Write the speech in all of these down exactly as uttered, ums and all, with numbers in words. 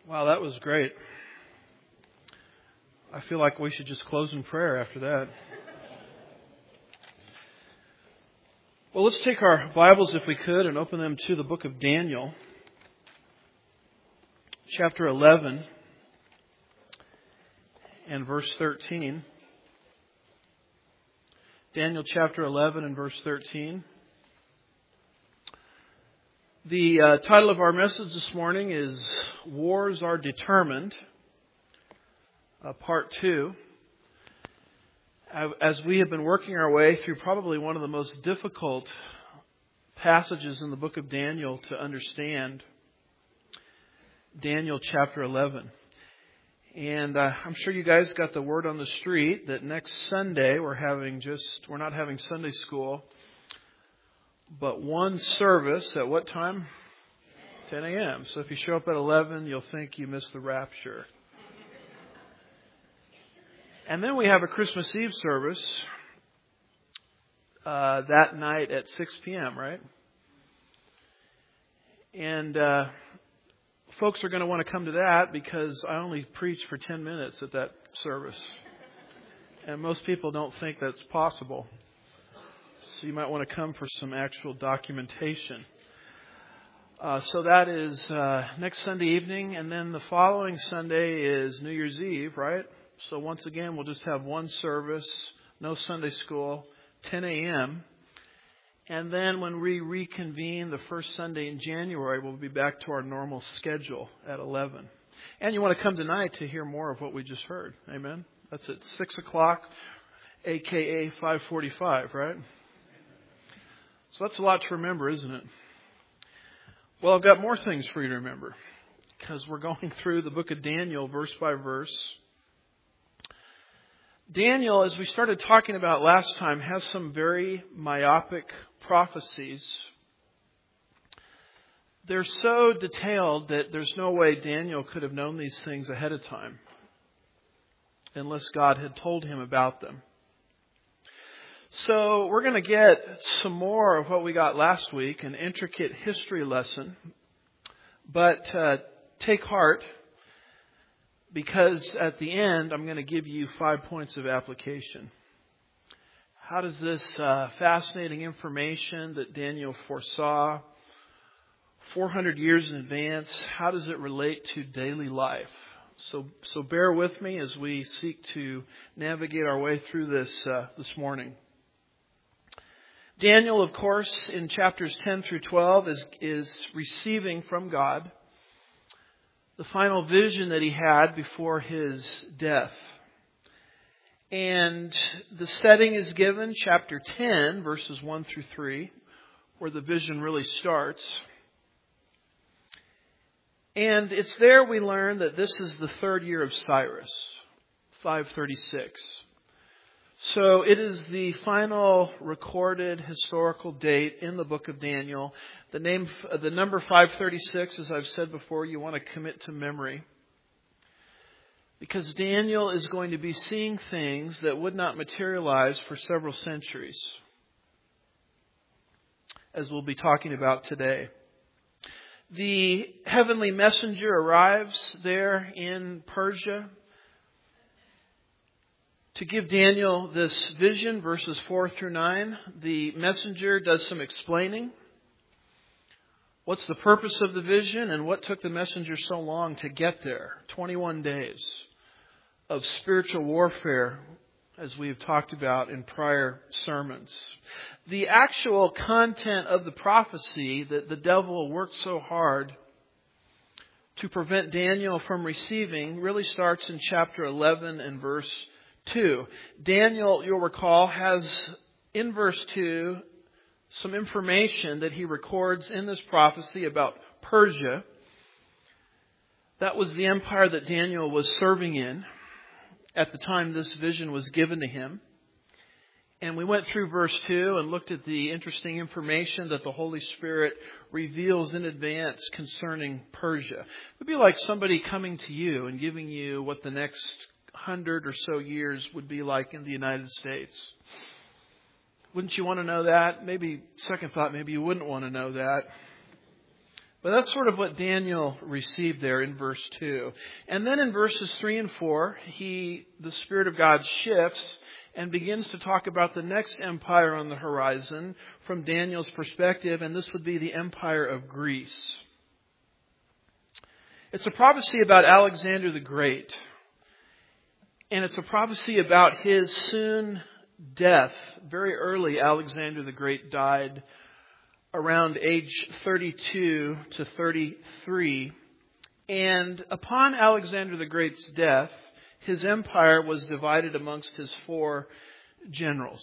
Wow, that was great. I feel like we should just close in prayer after that. Well, let's take our Bibles, if we could, and open them to the book of Daniel, chapter eleven and verse thirteen. Daniel chapter eleven and verse thirteen. The uh, title of our message this morning is Wars Are Determined, uh, part two. As we have been working our way through probably one of the most difficult passages in the book of Daniel to understand, Daniel chapter eleven. And uh, I'm sure you guys got the word on the street that next Sunday we're having just, we're not having Sunday school, but one service at what time? ten a.m. So if you show up at eleven, you'll think you missed the rapture. And then we have a Christmas Eve service uh, that night at six p.m., right? And uh, folks are going to want to come to that because I only preach for ten minutes at that service. And most people don't think that's possible. So you might want to come for some actual documentation. Uh, so that is uh, next Sunday evening, and then the following Sunday is New Year's Eve, right? So once again, we'll just have one service, no Sunday school, ten a.m. And then when we reconvene the first Sunday in January, we'll be back to our normal schedule at eleven. And you want to come tonight to hear more of what we just heard. Amen? That's at six o'clock, a k a five forty-five, right? So that's a lot to remember, isn't it? Well, I've got more things for you to remember because we're going through the book of Daniel verse by verse. Daniel, as we started talking about last time, has some very myopic prophecies. They're so detailed that there's no way Daniel could have known these things ahead of time unless God had told him about them. So we're going to get some more of what we got last week, an intricate history lesson. But uh, take heart, because at the end I'm going to give you five points of application. How does this uh, fascinating information that Daniel foresaw four hundred years in advance, how does it relate to daily life? So, so bear with me as we seek to navigate our way through this uh, this morning. Daniel, of course, in chapters ten through twelve is, is receiving from God the final vision that he had before his death. And the setting is given, chapter ten, verses one through three, where the vision really starts. And it's there we learn that this is the third year of Cyrus, five thirty-six. So it is the final recorded historical date in the book of Daniel. The name, the number five thirty-six, as I've said before, you want to commit to memory. Because Daniel is going to be seeing things that would not materialize for several centuries, as we'll be talking about today. The heavenly messenger arrives there in Persia to give Daniel this vision, verses four through nine. The messenger does some explaining. What's the purpose of the vision and what took the messenger so long to get there? twenty-one days of spiritual warfare, as we've talked about in prior sermons. The actual content of the prophecy that the devil worked so hard to prevent Daniel from receiving really starts in chapter eleven and verse two. Daniel, you'll recall, has in verse two some information that he records in this prophecy about Persia. That was the empire that Daniel was serving in at the time this vision was given to him. And we went through verse two and looked at the interesting information that the Holy Spirit reveals in advance concerning Persia. It would be like somebody coming to you and giving you what the next hundred or so years would be like in the United States. Wouldn't you want to know that? Maybe, second thought, maybe you wouldn't want to know that. But that's sort of what Daniel received there in verse two. And then in verses three and four, he, the Spirit of God shifts and begins to talk about the next empire on the horizon from Daniel's perspective, and this would be the Empire of Greece. It's a prophecy about Alexander the Great. And it's a prophecy about his soon death. Very early, Alexander the Great died around age thirty-two to thirty-three. And upon Alexander the Great's death, his empire was divided amongst his four generals.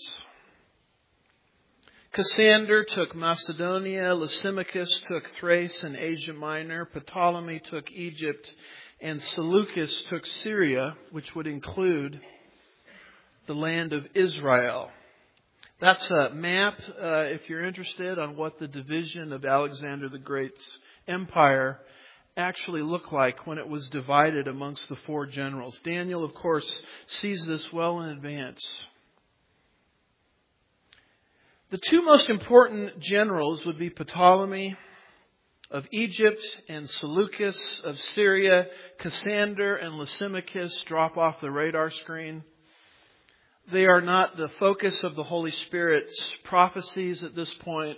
Cassander took Macedonia, Lysimachus took Thrace and Asia Minor, Ptolemy took Egypt, and Seleucus took Syria, which would include the land of Israel. That's a map, uh, if you're interested, on what the division of Alexander the Great's empire actually looked like when it was divided amongst the four generals. Daniel, of course, sees this well in advance. The two most important generals would be Ptolemy of Egypt and Seleucus of Syria. Cassander and Lysimachus drop off the radar screen. They are not the focus of the Holy Spirit's prophecies at this point.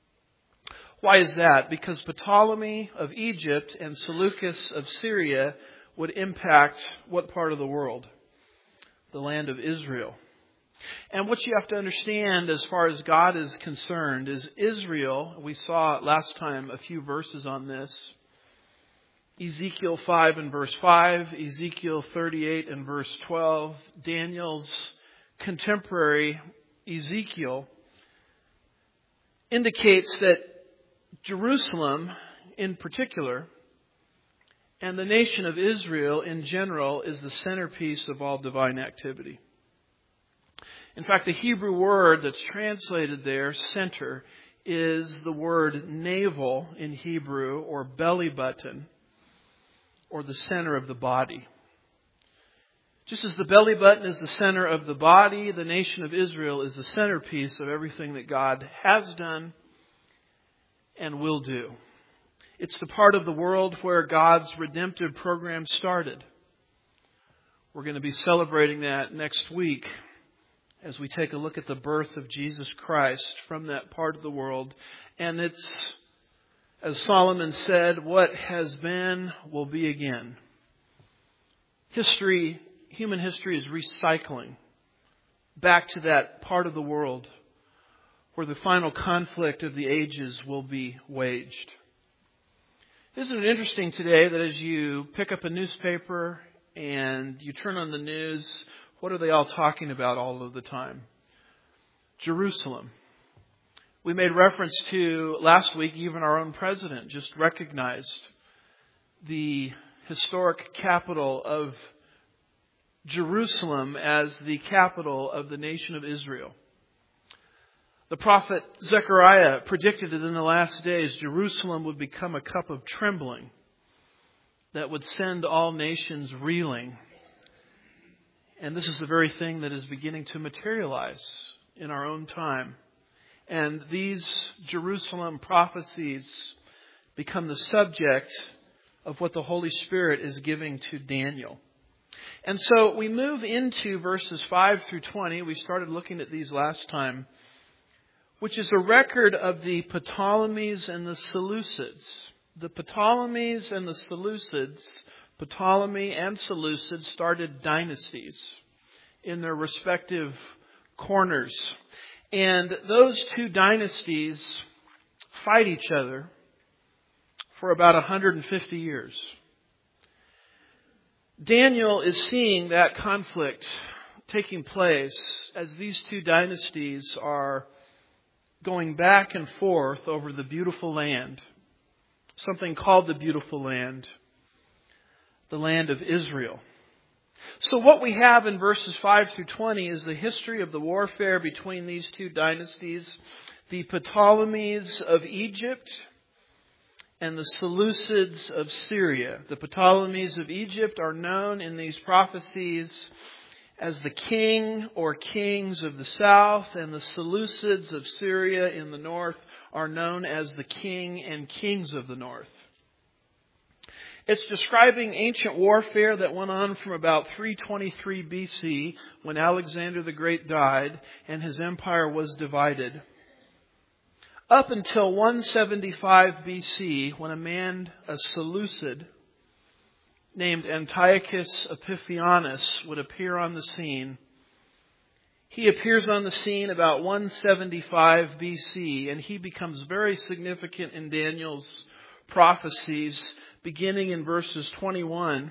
Why is that? Because Ptolemy of Egypt and Seleucus of Syria would impact what part of the world? The land of Israel. And what you have to understand as far as God is concerned is Israel, we saw last time a few verses on this, Ezekiel five and verse five, Ezekiel thirty-eight and verse twelve, Daniel's contemporary Ezekiel indicates that Jerusalem in particular and the nation of Israel in general is the centerpiece of all divine activity. In fact, the Hebrew word that's translated there, center, is the word navel in Hebrew, or belly button, or the center of the body. Just as the belly button is the center of the body, the nation of Israel is the centerpiece of everything that God has done and will do. It's the part of the world where God's redemptive program started. We're going to be celebrating that next week as we take a look at the birth of Jesus Christ from that part of the world. And it's, as Solomon said, what has been will be again. History, human history is recycling back to that part of the world where the final conflict of the ages will be waged. Isn't it interesting today that as you pick up a newspaper and you turn on the news, what are they all talking about all of the time? Jerusalem. We made reference to last week, even our own president just recognized the historic capital of Jerusalem as the capital of the nation of Israel. The prophet Zechariah predicted that in the last days, Jerusalem would become a cup of trembling that would send all nations reeling. And this is the very thing that is beginning to materialize in our own time. And these Jerusalem prophecies become the subject of what the Holy Spirit is giving to Daniel. And so we move into verses five through twenty. We started looking at these last time, which is a record of the Ptolemies and the Seleucids. The Ptolemies and the Seleucids, Ptolemy and Seleucid started dynasties in their respective corners. And those two dynasties fight each other for about one hundred fifty years. Daniel is seeing that conflict taking place as these two dynasties are going back and forth over the beautiful land, something called the beautiful land, the land of Israel. So what we have in verses five through twenty is the history of the warfare between these two dynasties, the Ptolemies of Egypt and the Seleucids of Syria. The Ptolemies of Egypt are known in these prophecies as the king or kings of the south, and the Seleucids of Syria in the north are known as the king and kings of the north. It's describing ancient warfare that went on from about three twenty-three B C, when Alexander the Great died and his empire was divided, up until one seventy-five B C, when a man, a Seleucid, named Antiochus Epiphanes would appear on the scene. He appears on the scene about one seventy-five B C, and he becomes very significant in Daniel's prophecies, beginning in verses twenty-one,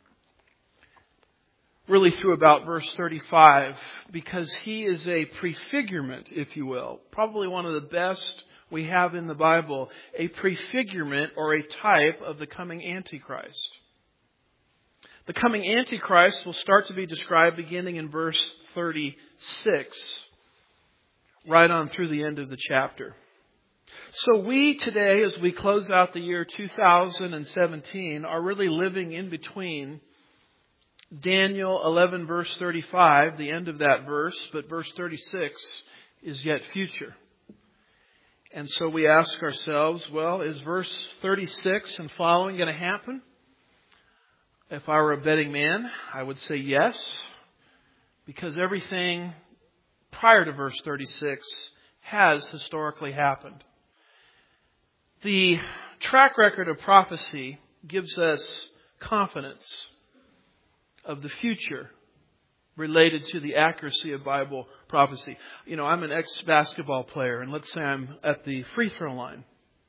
really through about verse thirty-five, because he is a prefigurement, if you will, probably one of the best we have in the Bible, a prefigurement or a type of the coming Antichrist. The coming Antichrist will start to be described beginning in verse thirty-six, right on through the end of the chapter. So we today, as we close out the year two thousand seventeen, are really living in between Daniel eleven verse thirty-five, the end of that verse, but verse thirty-six is yet future. And so we ask ourselves, well, is verse thirty-six and following going to happen? If I were a betting man, I would say yes, because everything prior to verse thirty-six has historically happened. The track record of prophecy gives us confidence of the future related to the accuracy of Bible prophecy. You know, I'm an ex-basketball player, and let's say I'm at the free throw line.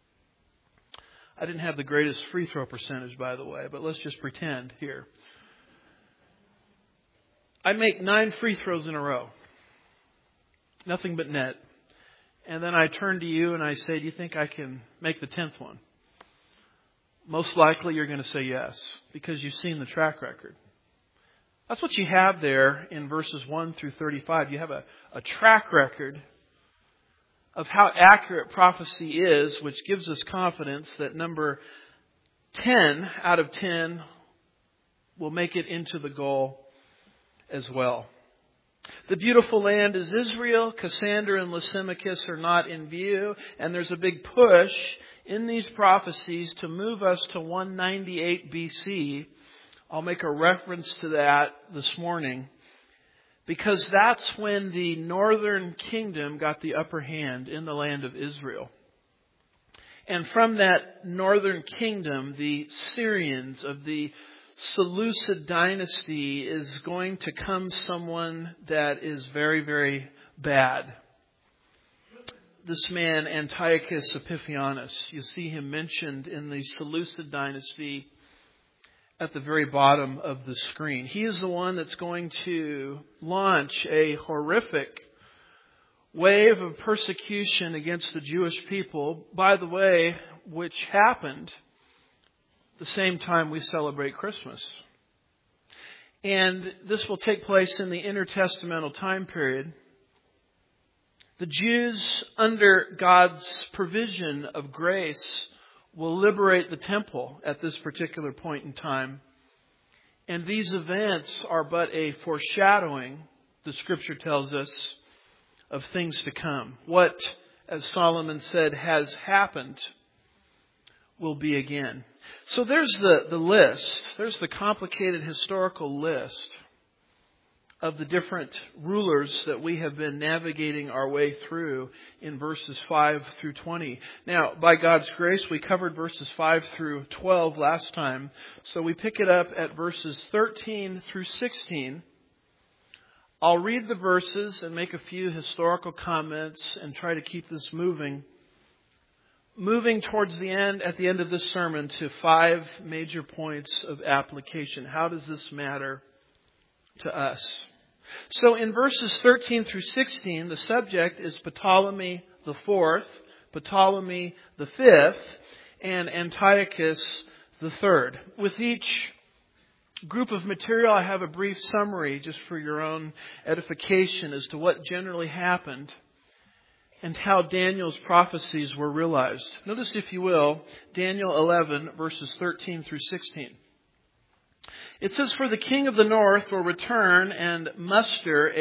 I didn't have the greatest free throw percentage, by the way, but let's just pretend here. I make nine free throws in a row. Nothing but net. And then I turn to you and I say, do you think I can make the tenth one? Most likely you're going to say yes, because you've seen the track record. That's what you have there in verses one through thirty-five. You have a, a track record of how accurate prophecy is, which gives us confidence that number ten out of ten will make it into the goal as well. The beautiful land is Israel. Cassander and Lysimachus are not in view. And there's a big push in these prophecies to move us to one ninety-eight B C. I'll make a reference to that this morning, because that's when the northern kingdom got the upper hand in the land of Israel. And from that northern kingdom, the Syrians of the Seleucid dynasty is going to come someone that is very, very bad. This man, Antiochus Epiphanes, you see him mentioned in the Seleucid dynasty at the very bottom of the screen. He is the one that's going to launch a horrific wave of persecution against the Jewish people, by the way, which happened the same time we celebrate Christmas. And this will take place in the intertestamental time period. The Jews, under God's provision of grace, will liberate the temple at this particular point in time. And these events are but a foreshadowing, the Scripture tells us, of things to come. What, as Solomon said, has happened will be again. So there's the, the list. There's the complicated historical list of the different rulers that we have been navigating our way through in verses five through twenty. Now, by God's grace, we covered verses five through twelve last time. So we pick it up at verses thirteen through sixteen. I'll read the verses and make a few historical comments and try to keep this moving. Moving towards the end, at the end of this sermon, to five major points of application. How does this matter to us? So in verses thirteen through sixteen, the subject is Ptolemy the fourth, Ptolemy the fifth, and Antiochus the third. With each group of material, I have a brief summary just for your own edification as to what generally happened and how Daniel's prophecies were realized. Notice, if you will, Daniel eleven, verses thirteen through sixteen. It says, "For the king of the north will return and muster a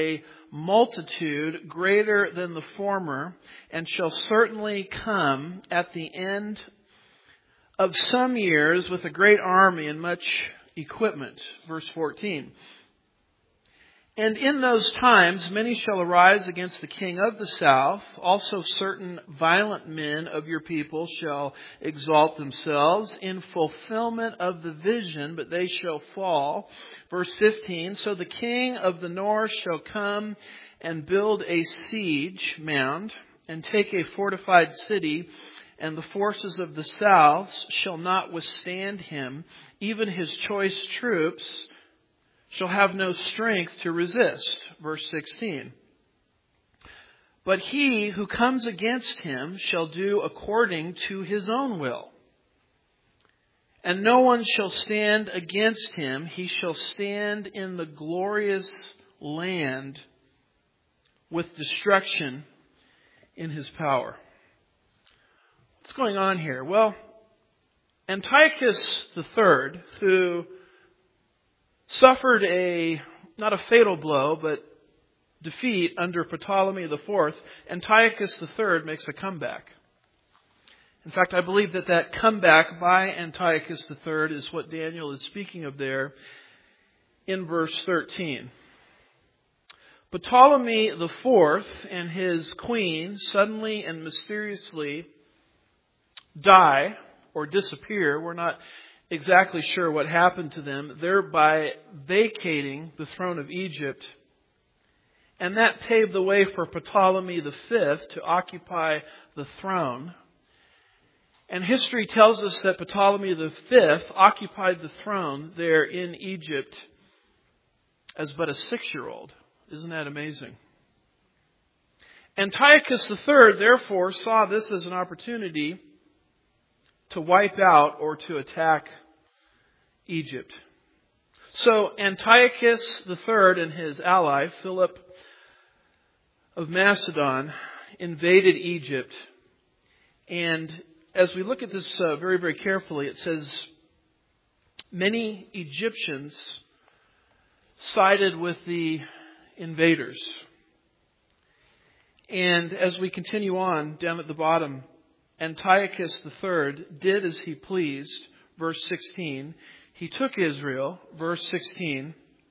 multitude greater than the former, and shall certainly come at the end of some years with a great army and much equipment. Verse fourteen. And in those times many shall arise against the king of the south. Also certain violent men of your people shall exalt themselves in fulfillment of the vision, but they shall fall. Verse fifteen. So the king of the north shall come and build a siege mound and take a fortified city, and the forces of the south shall not withstand him. Even his choice troops shall have no strength to resist. Verse sixteen. But he who comes against him shall do according to his own will. And no one shall stand against him. He shall stand in the glorious land with destruction in his power. What's going on here? Well, Antiochus the Third, who suffered a, not a fatal blow, but defeat under Ptolemy the Fourth, Antiochus the Third makes a comeback. In fact, I believe that that comeback by Antiochus the Third is what Daniel is speaking of there in verse thirteen. Ptolemy the Fourth and his queen suddenly and mysteriously die or disappear. We're not exactly sure what happened to them, thereby vacating the throne of Egypt. And that paved the way for Ptolemy the Fifth to occupy the throne. And history tells us that Ptolemy the Fifth occupied the throne there in Egypt as but a six-year-old. Isn't that amazing? Antiochus the Third, therefore, saw this as an opportunity to wipe out or to attack Egypt. So Antiochus the Third and his ally, Philip of Macedon, invaded Egypt. And as we look at this uh, very, very carefully, it says many Egyptians sided with the invaders. And as we continue on down at the bottom, Antiochus the Third did as he pleased, verse sixteen. He took Israel, verse sixteen,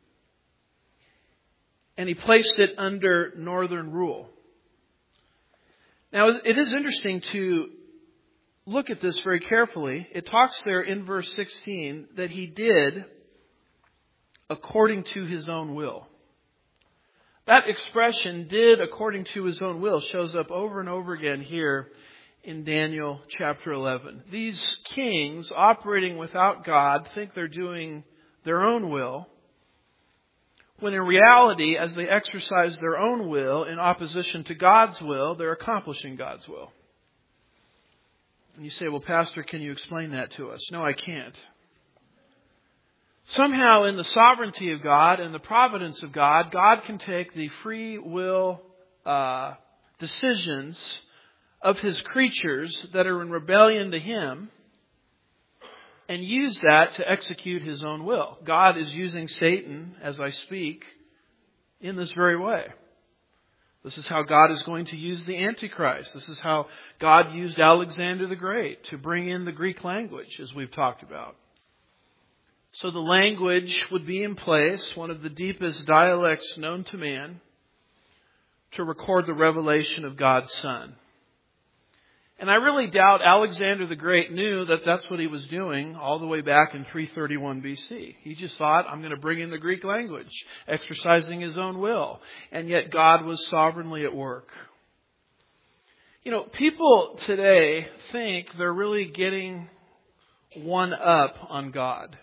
and he placed it under northern rule. Now, it is interesting to look at this very carefully. It talks there in verse sixteen that he did according to his own will. That expression, did according to his own will, shows up over and over again here in Daniel chapter eleven. These kings operating without God think they're doing their own will, when in reality, as they exercise their own will in opposition to God's will, they're accomplishing God's will. And you say, well, Pastor, can you explain that to us? No, I can't. Somehow in the sovereignty of God and the providence of God, God can take the free will uh, decisions of His creatures that are in rebellion to Him and use that to execute His own will. God is using Satan, as I speak, in this very way. This is how God is going to use the Antichrist. This is how God used Alexander the Great to bring in the Greek language, as we've talked about. So the language would be in place, one of the deepest dialects known to man, to record the revelation of God's Son. And I really doubt Alexander the Great knew that that's what he was doing all the way back in three thirty-one B C. He just thought, I'm going to bring in the Greek language, exercising his own will. And yet God was sovereignly at work. You know, people today think they're really getting one up on God.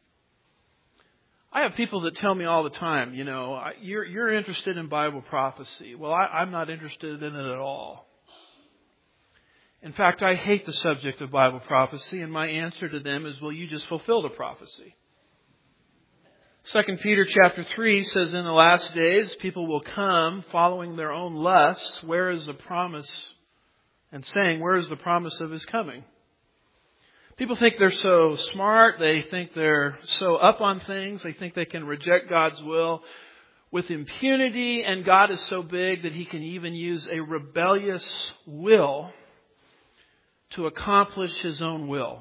I have people that tell me all the time, you know, you're, you're interested in Bible prophecy. Well, I, I'm not interested in it at all. In fact, I hate the subject of Bible prophecy, and my answer to them is, well, you just fulfill the prophecy. Second Peter chapter three says, in the last days, people will come following their own lusts. Where is the promise? And saying, where is the promise of His coming? People think they're so smart. They think they're so up on things. They think they can reject God's will with impunity, and God is so big that He can even use a rebellious will to accomplish His own will.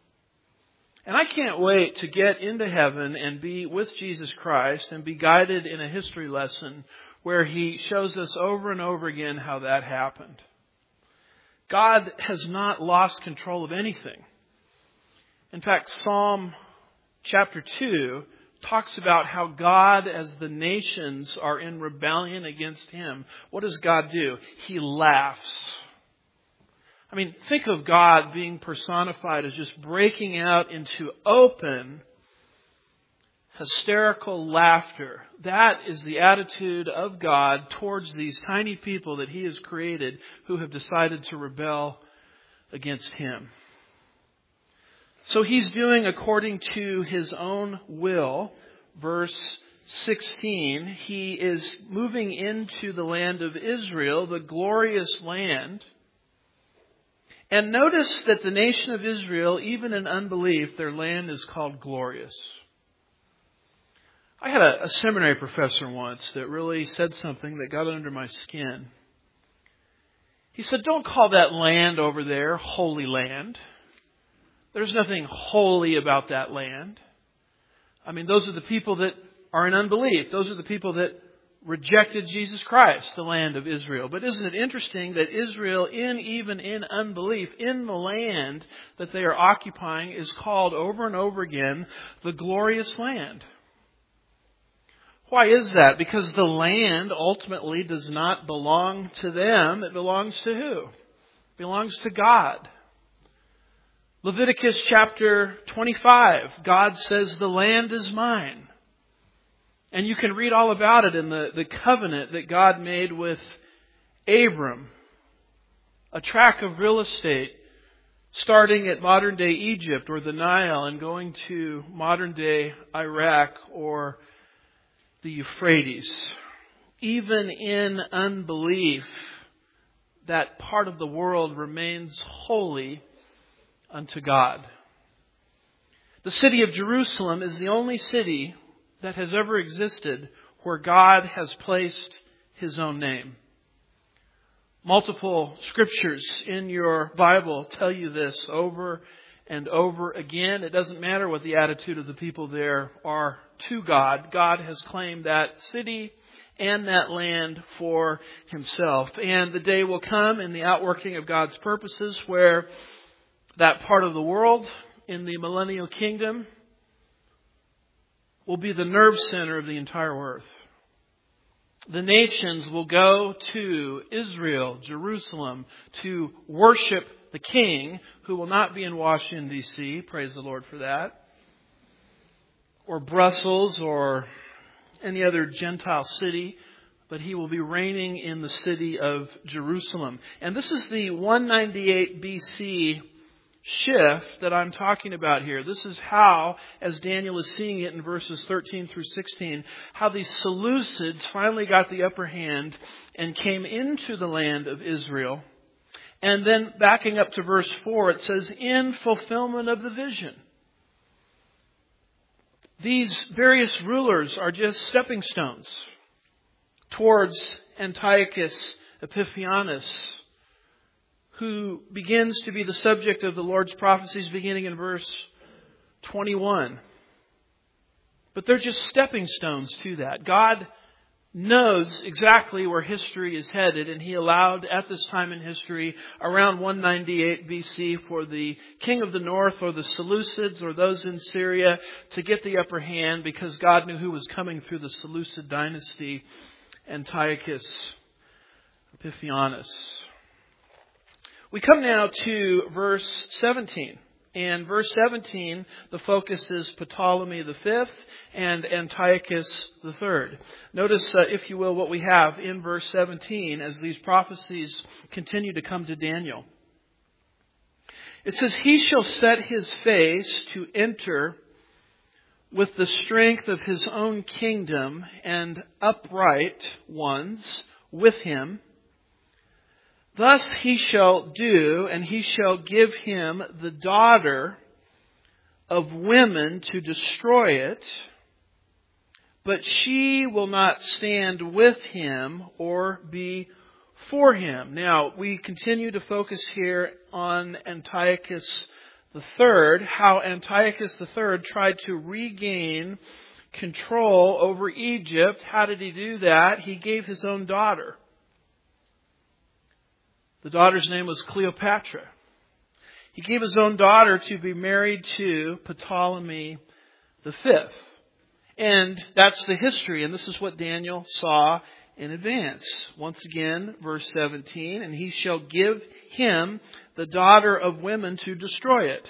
And I can't wait to get into heaven and be with Jesus Christ and be guided in a history lesson where He shows us over and over again how that happened. God has not lost control of anything. In fact, Psalm chapter two talks about how God, as the nations are in rebellion against Him, what does God do? He laughs. I mean, think of God being personified as just breaking out into open, hysterical laughter. That is the attitude of God towards these tiny people that He has created who have decided to rebel against Him. So He's doing according to His own will. Verse sixteen, He is moving into the land of Israel, the glorious land. And notice that the nation of Israel, even in unbelief, their land is called glorious. I had a, a seminary professor once that really said something that got under my skin. He said, don't call that land over there Holy Land. There's nothing holy about that land. I mean, those are the people that are in unbelief. Those are the people that rejected Jesus Christ, the land of Israel. But isn't it interesting that Israel, in even in unbelief, in the land that they are occupying, is called over and over again the glorious land? Why is that? Because the land ultimately does not belong to them. It belongs to who? It belongs to God. Leviticus chapter twenty-five, God says, the land is mine. And you can read all about it in the, the covenant that God made with Abram. A tract of real estate starting at modern day Egypt or the Nile and going to modern day Iraq or the Euphrates. Even in unbelief, that part of the world remains holy unto God. The city of Jerusalem is the only city that has ever existed where God has placed His own name. Multiple scriptures in your Bible tell you this over and over again. It doesn't matter what the attitude of the people there are to God. God has claimed that city and that land for Himself. And the day will come in the outworking of God's purposes where that part of the world in the millennial kingdom will be the nerve center of the entire earth. The nations will go to Israel, Jerusalem, to worship the King, who will not be in Washington, D C Praise the Lord for that. Or Brussels or any other Gentile city. But He will be reigning in the city of Jerusalem. And this is the one ninety-eight B C shift that I'm talking about here. This is how, as Daniel is seeing it in verses thirteen through sixteen, how the Seleucids finally got the upper hand and came into the land of Israel. And then backing up to verse four, it says, in fulfillment of the vision. These various rulers are just stepping stones towards Antiochus Epiphanes, who begins to be the subject of the Lord's prophecies beginning in verse twenty-one. But they're just stepping stones to that. God knows exactly where history is headed, and He allowed at this time in history, around one ninety-eight B C, for the king of the north or the Seleucids or those in Syria to get the upper hand because God knew who was coming through the Seleucid dynasty, Antiochus Epiphanes. We come now to verse seventeen. And verse seventeen, the focus is Ptolemy the fifth and Antiochus the third. Notice, uh, if you will, what we have in verse seventeen as these prophecies continue to come to Daniel. It says, he shall set his face to enter with the strength of his own kingdom and upright ones with him. Thus he shall do, and he shall give him the daughter of women to destroy it, but she will not stand with him or be for him. Now, we continue to focus here on Antiochus the Third, how Antiochus the Third tried to regain control over Egypt. How did he do that? He gave his own daughter. The daughter's name was Cleopatra. He gave his own daughter to be married to Ptolemy the Fifth. And that's the history, and this is what Daniel saw in advance. Once again, verse seventeen, and he shall give him the daughter of women to destroy it.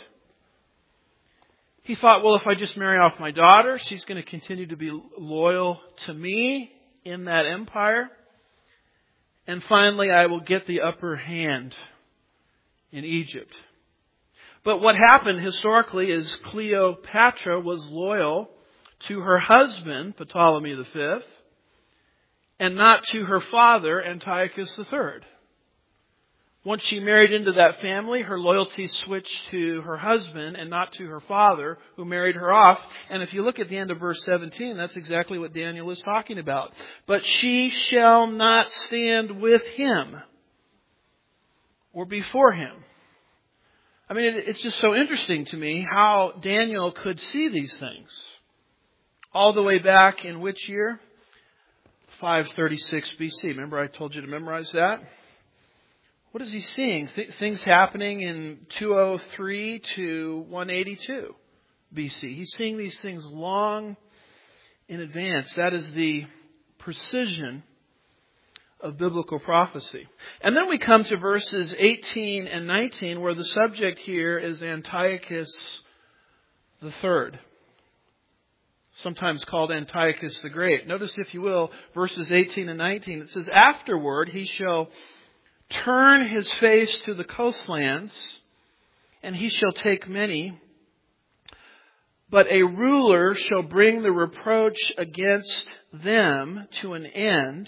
He thought, well, if I just marry off my daughter, she's going to continue to be loyal to me in that empire. And finally, I will get the upper hand in Egypt. But what happened historically is Cleopatra was loyal to her husband, Ptolemy the Fifth, and not to her father, Antiochus the Third. Once she married into that family, her loyalty switched to her husband and not to her father, who married her off. And if you look at the end of verse seventeen, that's exactly what Daniel is talking about. But she shall not stand with him or before him. I mean, it's just so interesting to me how Daniel could see these things. All the way back in which year? five thirty-six B C. Remember I told you to memorize that? What is he seeing? Th- things happening in two oh three to one eighty-two B C. He's seeing these things long in advance. That is the precision of biblical prophecy. And then we come to verses eighteen and nineteen, where the subject here is Antiochus the Third, sometimes called Antiochus the Great. Notice, if you will, verses eighteen and nineteen. It says, afterward he shall turn his face to the coastlands, and he shall take many. But a ruler shall bring the reproach against them to an end,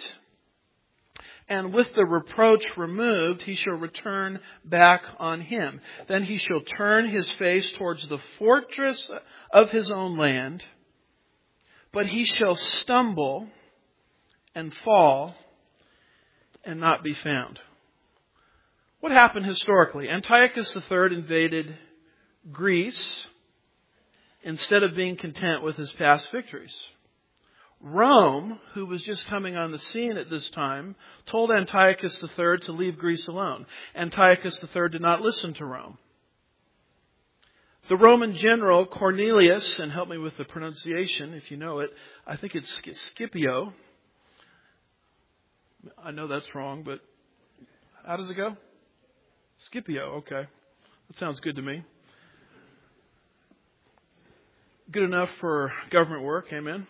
and with the reproach removed, he shall return back on him. Then he shall turn his face towards the fortress of his own land, but he shall stumble and fall and not be found. What happened historically? Antiochus the Third invaded Greece instead of being content with his past victories. Rome, who was just coming on the scene at this time, told Antiochus the Third to leave Greece alone. Antiochus the Third did not listen to Rome. The Roman general Cornelius, and help me with the pronunciation if you know it, I think it's Scipio. I know that's wrong, but how does it go? Scipio, okay. That sounds good to me. Good enough for government work, amen?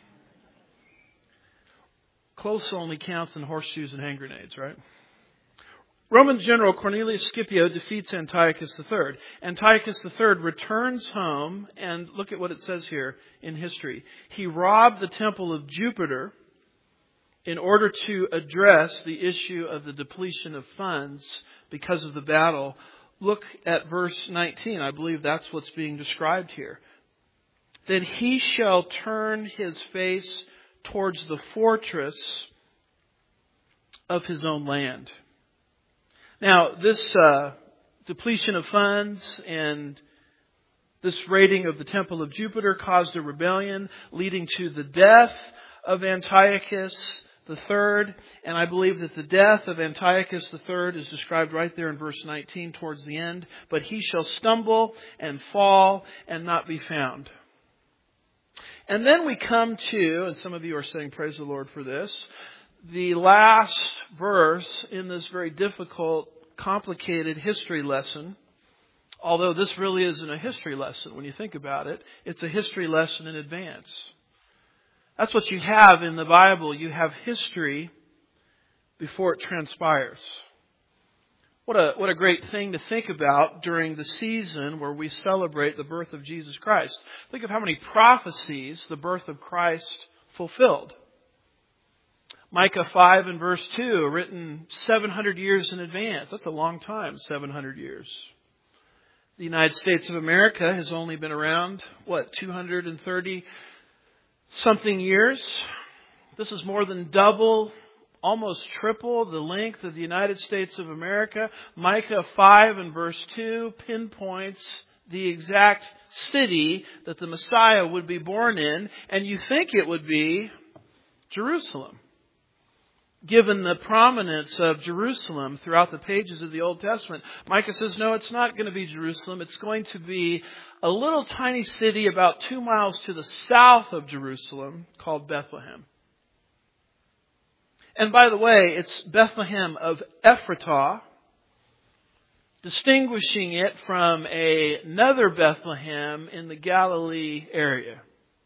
Close only counts in horseshoes and hand grenades, right? Roman general Cornelius Scipio defeats Antiochus the Third. Antiochus the Third returns home, and look at what it says here in history. He robbed the temple of Jupiter in order to address the issue of the depletion of funds because of the battle. Look at verse nineteen. I believe that's what's being described here. Then he shall turn his face towards the fortress of his own land. Now, this uh, depletion of funds and this raiding of the temple of Jupiter caused a rebellion, leading to the death of Antiochus the Third. And I believe that the death of Antiochus the Third is described right there in verse nineteen towards the end. But he shall stumble and fall and not be found. And then we come to, and some of you are saying, praise the Lord for this, the last verse in this very difficult, complicated history lesson. Although this really isn't a history lesson when you think about it. It's a history lesson in advance. That's what you have in the Bible. You have history before it transpires. What a what a great thing to think about during the season where we celebrate the birth of Jesus Christ. Think of how many prophecies the birth of Christ fulfilled. Micah five and verse two, written seven hundred years in advance. That's a long time, seven hundred years. The United States of America has only been around, what, two hundred thirty something years. This is more than double, almost triple the length of the United States of America. Micah five and verse two pinpoints the exact city that the Messiah would be born in, and you think it would be Jerusalem, given the prominence of Jerusalem throughout the pages of the Old Testament. Micah says, no, it's not going to be Jerusalem. It's going to be a little tiny city about two miles to the south of Jerusalem called Bethlehem. And by the way, it's Bethlehem of Ephratah, distinguishing it from a, another Bethlehem in the Galilee area.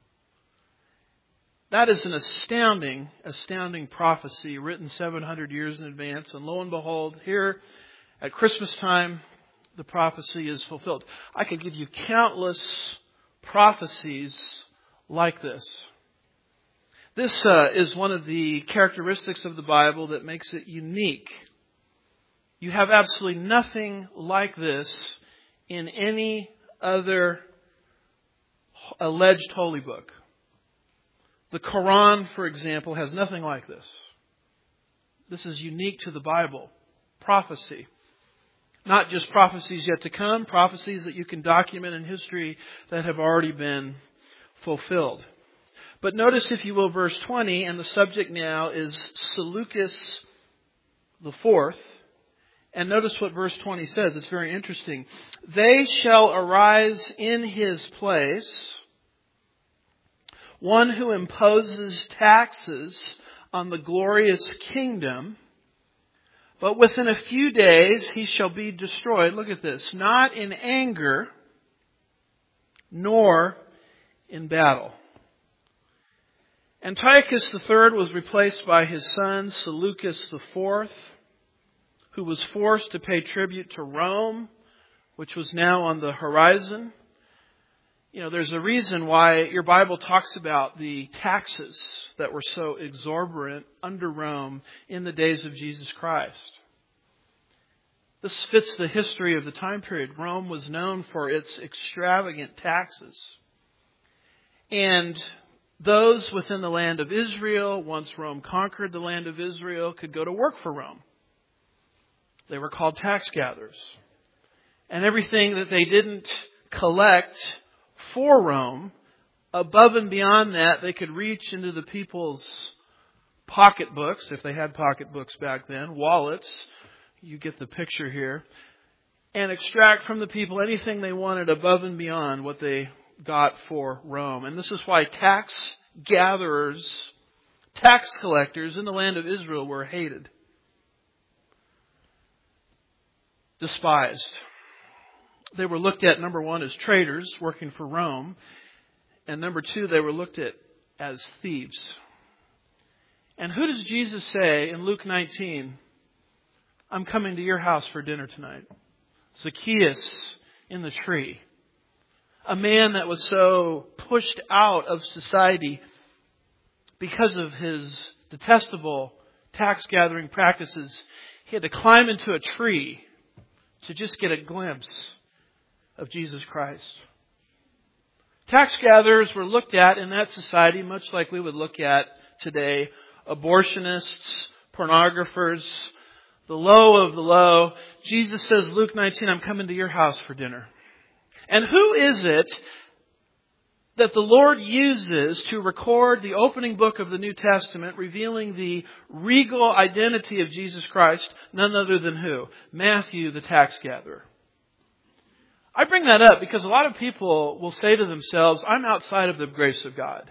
That is an astounding, astounding prophecy written seven hundred years in advance. And lo and behold, here at Christmas time, the prophecy is fulfilled. I could give you countless prophecies like this. This uh, is one of the characteristics of the Bible that makes it unique. You have absolutely nothing like this in any other alleged holy book. The Quran, for example, has nothing like this. This is unique to the Bible. Prophecy. Not just prophecies yet to come, prophecies that you can document in history that have already been fulfilled. But notice, if you will, verse twenty, and the subject now is Seleucus the Fourth. And notice what verse twenty says. It's very interesting. They shall arise in his place one who imposes taxes on the glorious kingdom, but within a few days he shall be destroyed. Look at this. Not in anger, nor in battle. Antiochus the Third was replaced by his son Seleucus the Fourth, who was forced to pay tribute to Rome, which was now on the horizon. You know, there's a reason why your Bible talks about the taxes that were so exorbitant under Rome in the days of Jesus Christ. This fits the history of the time period. Rome was known for its extravagant taxes. And those within the land of Israel, once Rome conquered the land of Israel, could go to work for Rome. They were called tax gatherers. And everything that they didn't collect for Rome, above and beyond that, they could reach into the people's pocketbooks, if they had pocketbooks back then, wallets, you get the picture here, and extract from the people anything they wanted above and beyond what they got for Rome. And this is why tax gatherers, tax collectors in the land of Israel were hated, despised. They were looked at, number one, as traitors working for Rome. And number two, they were looked at as thieves. And who does Jesus say in Luke nineteen, I'm coming to your house for dinner tonight? Zacchaeus in the tree. A man that was so pushed out of society because of his detestable tax gathering practices. He had to climb into a tree to just get a glimpse of Jesus Christ. Tax gatherers were looked at in that society much like we would look at today abortionists, pornographers, the low of the low. Jesus says, Luke nineteen, I'm coming to your house for dinner. And who is it that the Lord uses to record the opening book of the New Testament, revealing the regal identity of Jesus Christ? None other than who? Matthew, the tax gatherer. I bring that up because a lot of people will say to themselves, I'm outside of the grace of God.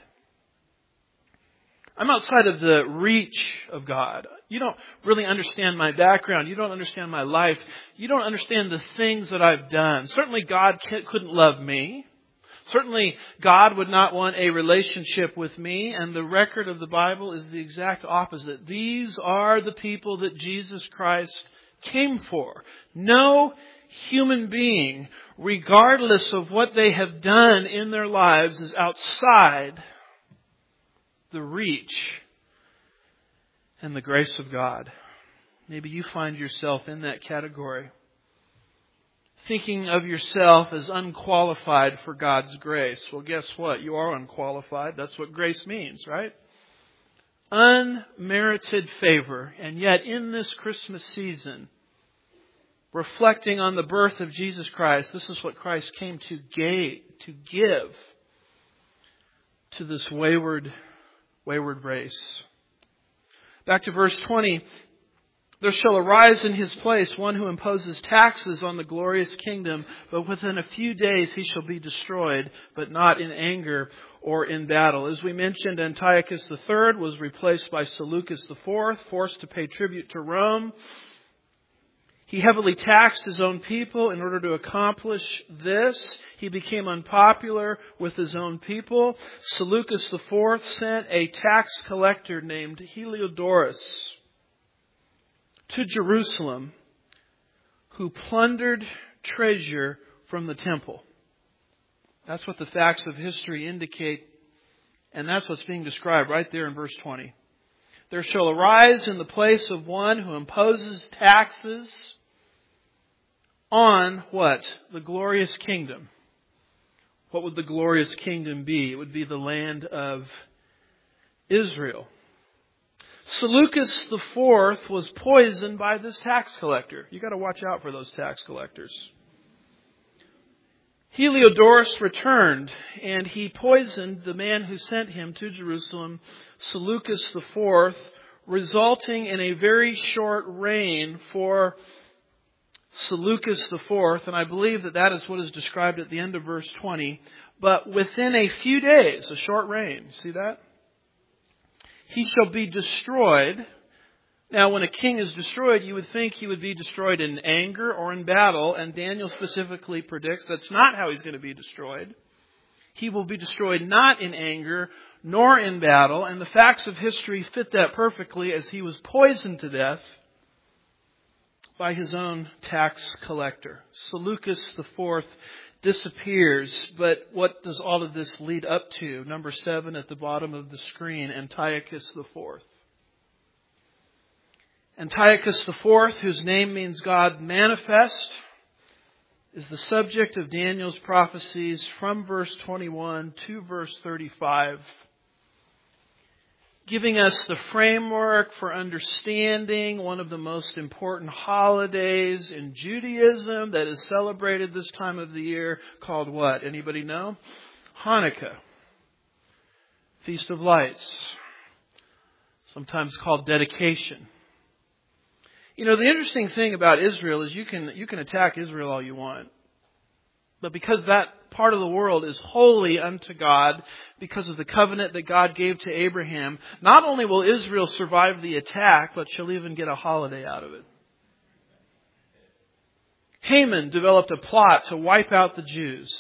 I'm outside of the reach of God. You don't really understand my background. You don't understand my life. You don't understand the things that I've done. Certainly God couldn't love me. Certainly God would not want a relationship with me. And the record of the Bible is the exact opposite. These are the people that Jesus Christ came for. No human being, regardless of what they have done in their lives, is outside the reach and the grace of God. Maybe you find yourself in that category. thinking of yourself as unqualified for God's grace. Well, guess what? You are unqualified. That's what grace means, right? Unmerited favor. And yet in this Christmas season, reflecting on the birth of Jesus Christ, this is what Christ came to give, to give to this wayward, wayward race. Back to verse twenty. There shall arise in his place one who imposes taxes on the glorious kingdom, but within a few days he shall be destroyed, but not in anger or in battle. As we mentioned, Antiochus the third was replaced by Seleucus the fourth, forced to pay tribute to Rome. He heavily taxed his own people in order to accomplish this. He became unpopular with his own people. Seleucus the fourth sent a tax collector named Heliodorus to Jerusalem, who plundered treasure from the temple. That's what the facts of history indicate, and that's what's being described right there in verse twenty. There shall arise in the place of one who imposes taxes on what? The glorious kingdom. What would the glorious kingdom be? It would be the land of Israel. Seleucus the fourth was poisoned by this tax collector. You've got to watch out for those tax collectors. Heliodorus returned, and he poisoned the man who sent him to Jerusalem, Seleucus the fourth, resulting in a very short reign for Seleucus the fourth. And I believe that that is what is described at the end of verse twenty. But within a few days, a short reign. See that? He shall be destroyed. Now, when a king is destroyed, you would think he would be destroyed in anger or in battle. And Daniel specifically predicts that's not how he's going to be destroyed. He will be destroyed not in anger nor in battle. And the facts of history fit that perfectly, as he was poisoned to death by his own tax collector. Seleucus the fourth disappears. But what does all of this lead up to? Number seven at the bottom of the screen, Antiochus the fourth. Antiochus the fourth, whose name means God manifest, is the subject of Daniel's prophecies from verse twenty-one to verse thirty-five, giving us the framework for understanding one of the most important holidays in Judaism that is celebrated this time of the year, called what? Anybody know? Hanukkah. Feast of Lights. Sometimes called dedication. You know, the interesting thing about Israel is you can you can attack Israel all you want. But because that part of the world is holy unto God, because of the covenant that God gave to Abraham, not only will Israel survive the attack, but she'll even get a holiday out of it. Haman developed a plot to wipe out the Jews.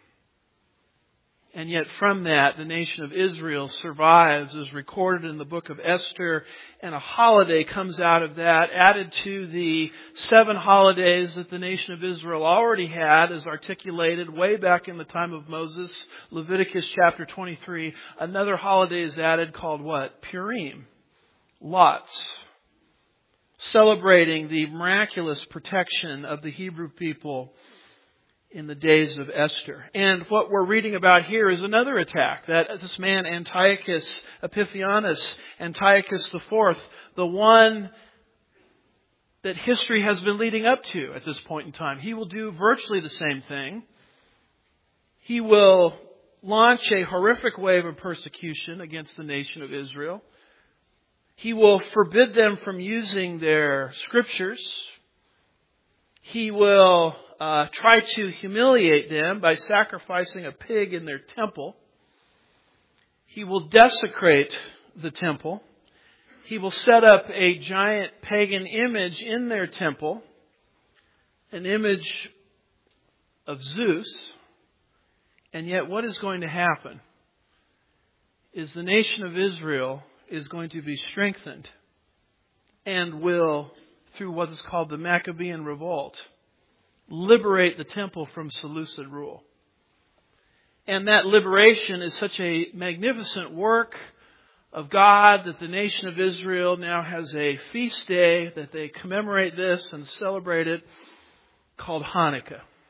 And yet from that, the nation of Israel survives, as recorded in the book of Esther, and a holiday comes out of that, added to the seven holidays that the nation of Israel already had, as articulated way back in the time of Moses, Leviticus chapter twenty-three. Another holiday is added called what? Purim. Lots. Celebrating the miraculous protection of the Hebrew people in the days of Esther. And what we're reading about here is another attack. That this man Antiochus Epiphanes, Antiochus the fourth, the one that history has been leading up to at this point in time. He will do virtually the same thing. He will launch a horrific wave of persecution against the nation of Israel. He will forbid them from using their scriptures. He will Uh, try to humiliate them by sacrificing a pig in their temple. He will desecrate the temple. He will set up a giant pagan image in their temple, an image of Zeus. And yet what is going to happen is the nation of Israel is going to be strengthened and will, through what is called the Maccabean Revolt, liberate the temple from Seleucid rule. And that liberation is such a magnificent work of God that the nation of Israel now has a feast day that they commemorate this and celebrate it, called Hanukkah.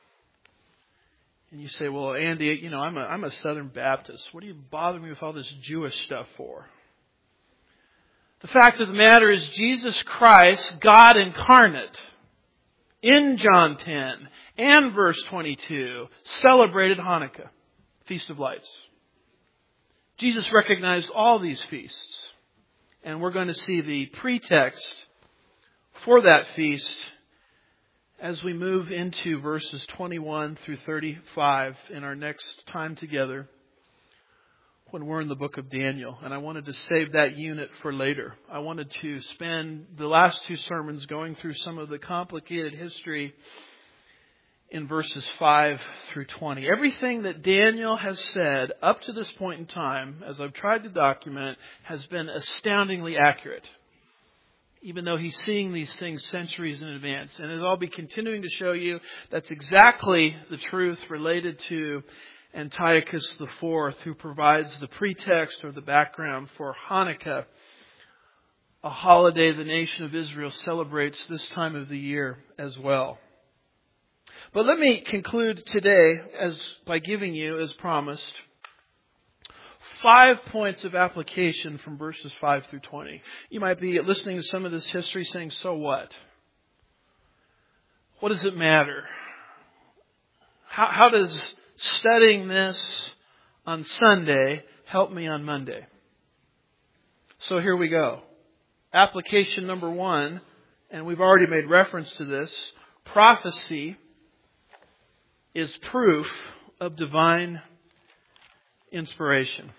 And you say, well, Andy, you know, I'm a, I'm a Southern Baptist. What are you bothering me with all this Jewish stuff for? The fact of the matter is Jesus Christ, God incarnate, in John ten and verse twenty-two, celebrated Hanukkah, Feast of Lights. Jesus recognized all these feasts. And we're going to see the pretext for that feast as we move into verses twenty-one through thirty-five in our next time together when we're in the book of Daniel. And I wanted to save that unit for later. I wanted to spend the last two sermons going through some of the complicated history in verses five through twenty. Everything that Daniel has said up to this point in time, as I've tried to document, has been astoundingly accurate. Even though he's seeing these things centuries in advance. And as I'll be continuing to show you, that's exactly the truth related to Antiochus the Fourth, who provides the pretext or the background for Hanukkah, a holiday the nation of Israel celebrates this time of the year as well. But let me conclude today as by giving you, as promised, five points of application from verses five through twenty. You might be listening to some of this history saying, so what? What does it matter? How, how does studying this on Sunday help me on Monday? So here we go. Application number one, and we've already made reference to this, prophecy is proof of divine inspiration.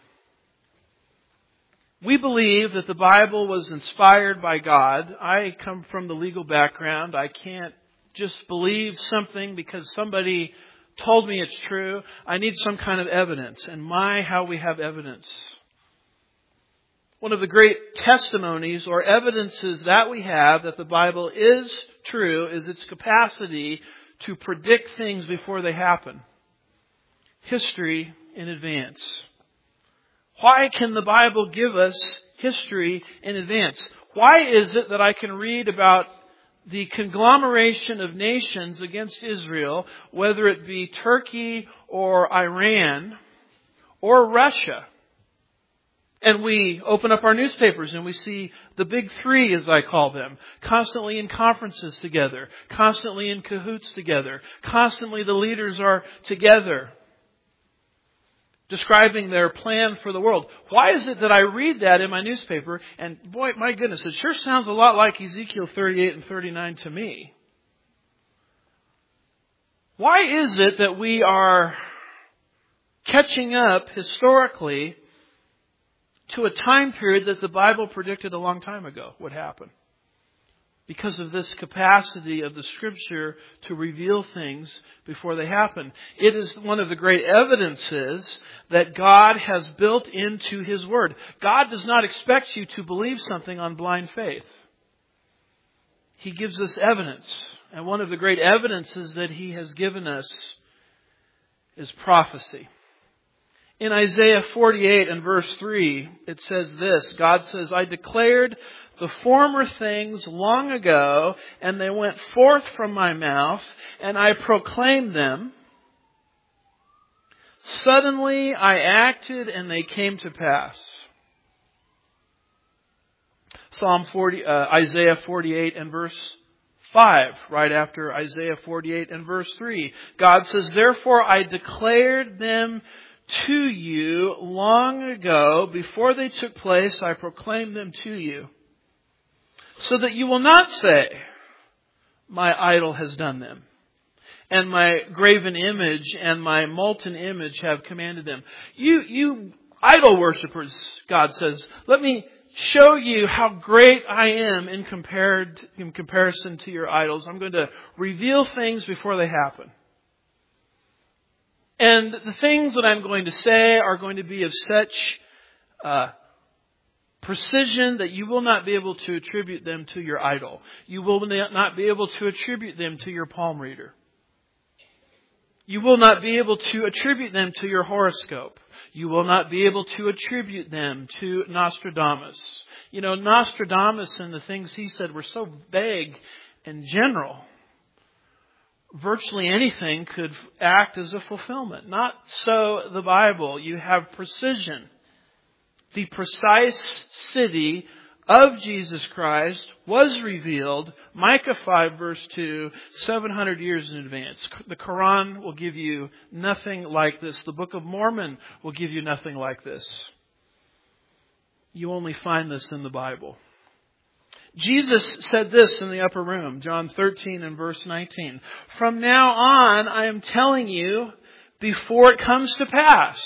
We believe that the Bible was inspired by God. I come from the legal background. I can't just believe something because somebody told me it's true. I need some kind of evidence. And my, how we have evidence. One of the great testimonies or evidences that we have that the Bible is true is its capacity to predict things before they happen. History in advance. Why can the Bible give us history in advance? Why is it that I can read about the conglomeration of nations against Israel, whether it be Turkey or Iran or Russia, and we open up our newspapers and we see the big three, as I call them, constantly in conferences together, constantly in cahoots together, constantly the leaders are together, describing their plan for the world. Why is it that I read that in my newspaper, and boy, my goodness, it sure sounds a lot like Ezekiel thirty-eight and thirty-nine to me. Why is it that we are catching up historically to a time period that the Bible predicted a long time ago would happen? Because of this capacity of the Scripture to reveal things before they happen. It is one of the great evidences that God has built into His Word. God does not expect you to believe something on blind faith. He gives us evidence. And one of the great evidences that He has given us is prophecy. In Isaiah forty-eight and verse three, it says this. God says, I declared the former things long ago, and they went forth from my mouth, and I proclaimed them. Suddenly I acted, and they came to pass. Psalm forty, uh, Isaiah forty-eight and verse five, right after Isaiah forty-eight and verse three. God says, therefore I declared them to you long ago. Before they took place, I proclaimed them to you. So that you will not say, my idol has done them, and my graven image and my molten image have commanded them. You, you idol worshippers, God says, let me show you how great I am in compared in comparison to your idols. I'm going to reveal things before they happen. And the things that I'm going to say are going to be of such uh, precision that you will not be able to attribute them to your idol. You will not be able to attribute them to your palm reader. You will not be able to attribute them to your horoscope. You will not be able to attribute them to Nostradamus. You know, Nostradamus and the things he said were so vague and general. virtually anything could act as a fulfillment. Not so the Bible. You have precision. The precise city of Jesus Christ was revealed, Micah five verse two, seven hundred years in advance. The Quran will give you nothing like this. The Book of Mormon will give you nothing like this. You only find this in the Bible. Jesus said this in the upper room, John thirteen and verse nineteen. From now on, I am telling you before it comes to pass,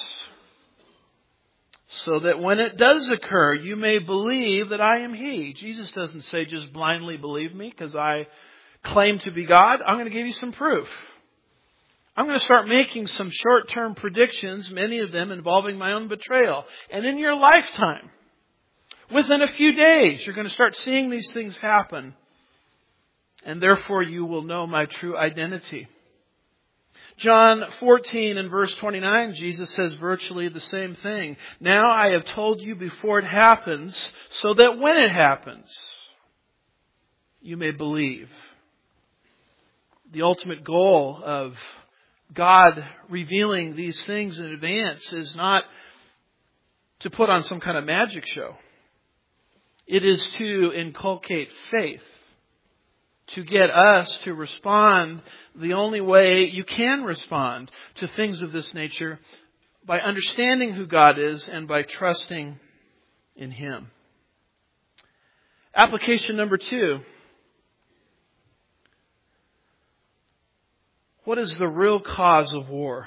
so that when it does occur, you may believe that I am He. Jesus doesn't say just blindly believe me because I claim to be God. I'm going to give you some proof. I'm going to start making some short-term predictions, many of them involving my own betrayal. And in your lifetime, within a few days, you're going to start seeing these things happen. And therefore, you will know my true identity. John fourteen and verse twenty-nine, Jesus says virtually the same thing. Now I have told you before it happens, so that when it happens, you may believe. The ultimate goal of God revealing these things in advance is not to put on some kind of magic show. It is to inculcate faith, to get us to respond the only way you can respond to things of this nature, by understanding who God is and by trusting in Him. Application number two. What is the real cause of war?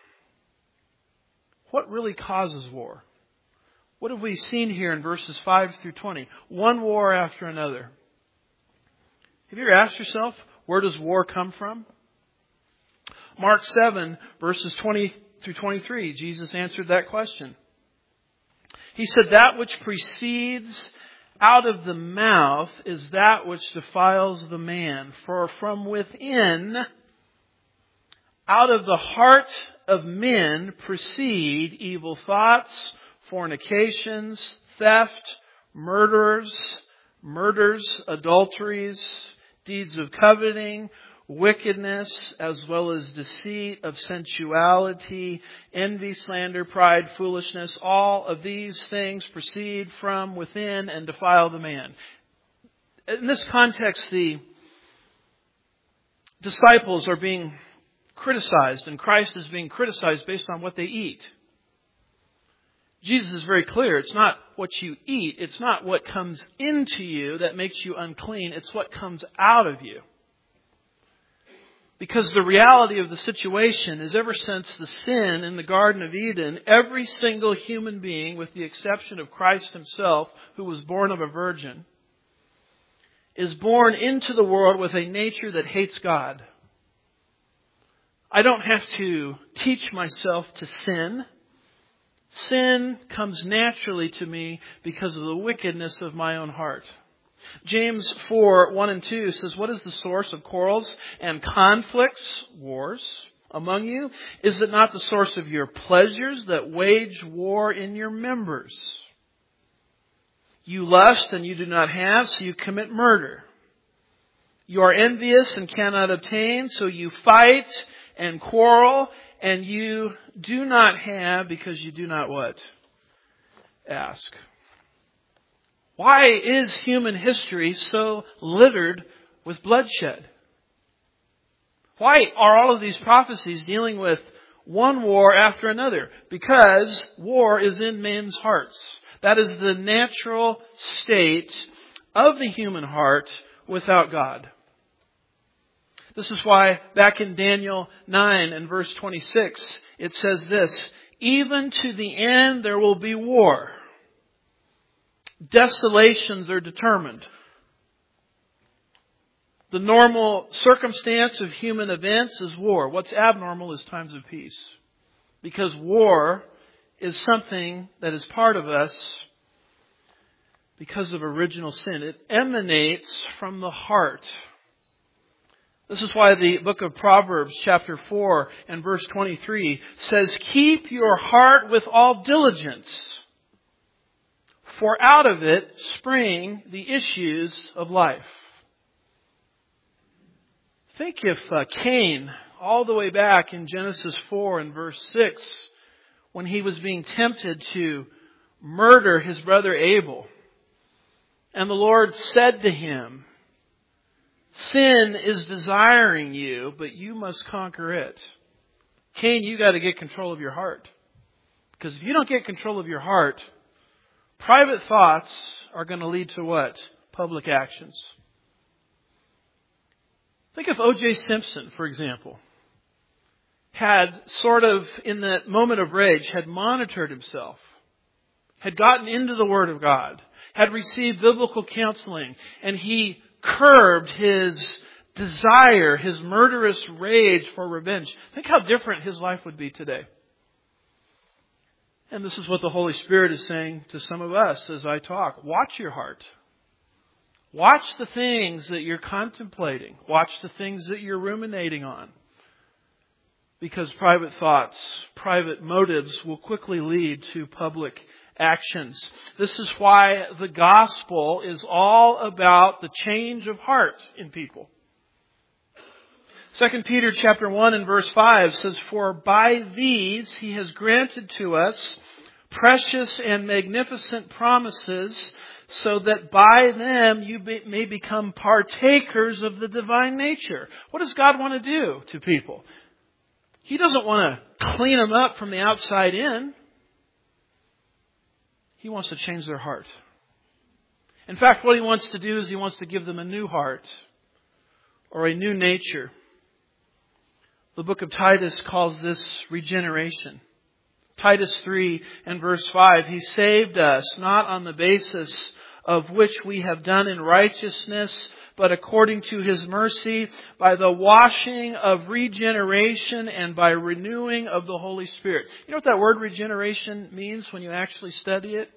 What really causes war? What have we seen here in verses five through twenty? One war after another. Have you ever asked yourself, where does war come from? Mark seven, verses twenty through twenty-three, Jesus answered that question. He said, that which proceeds out of the mouth is that which defiles the man. For from within, out of the heart of men proceed evil thoughts, fornications, theft, murderers, murders, adulteries, deeds of coveting, wickedness, as well as deceit, of sensuality, envy, slander, pride, foolishness. All of these things proceed from within and defile the man. In this context, the disciples are being criticized, and Christ is being criticized based on what they eat. Jesus is very clear. It's not what you eat. It's not what comes into you that makes you unclean. It's what comes out of you. Because the reality of the situation is, ever since the sin in the Garden of Eden, every single human being, with the exception of Christ Himself, who was born of a virgin, is born into the world with a nature that hates God. I don't have to teach myself to sin. Sin comes naturally to me because of the wickedness of my own heart. James four, one and two says, what is the source of quarrels and conflicts, wars, among you? Is it not the source of your pleasures that wage war in your members? You lust and you do not have, so you commit murder. You are envious and cannot obtain, so you fight and quarrel, and you do not have because you do not what? Ask. Why is human history so littered with bloodshed? Why are all of these prophecies dealing with one war after another? Because war is in men's hearts. That is the natural state of the human heart without God. This is why back in Daniel nine and verse twenty-six, it says this, even to the end there will be war. Desolations are determined. The normal circumstance of human events is war. What's abnormal is times of peace. Because war is something that is part of us because of original sin. It emanates from the heart. This is why the book of Proverbs chapter four and verse twenty-three says, keep your heart with all diligence, for out of it spring the issues of life. Think if uh, Cain, all the way back in Genesis four and verse six, when he was being tempted to murder his brother Abel, and the Lord said to him, "Sin is desiring you, but you must conquer it." Cain, you got to get control of your heart. Because if you don't get control of your heart, private thoughts are going to lead to what? Public actions. Think of O J Simpson, for example, had sort of, in that moment of rage, had monitored himself, had gotten into the Word of God, had received biblical counseling, and he curbed his desire, his murderous rage for revenge. Think how different his life would be today. And this is what the Holy Spirit is saying to some of us as I talk. Watch your heart. Watch the things that you're contemplating. Watch the things that you're ruminating on. Because private thoughts, private motives will quickly lead to public actions. This is why the gospel is all about the change of heart in people. Second Peter chapter one and verse five says, "For by these he has granted to us precious and magnificent promises, so that by them you be, may become partakers of the divine nature." What does God want to do to people? He doesn't want to clean them up from the outside in. He wants to change their heart. In fact, what He wants to do is He wants to give them a new heart or a new nature. The book of Titus calls this regeneration. Titus three and verse five, "He saved us, not on the basis of which we have done in righteousness, but according to His mercy, by the washing of regeneration and by renewing of the Holy Spirit." You know what that word regeneration means when you actually study it?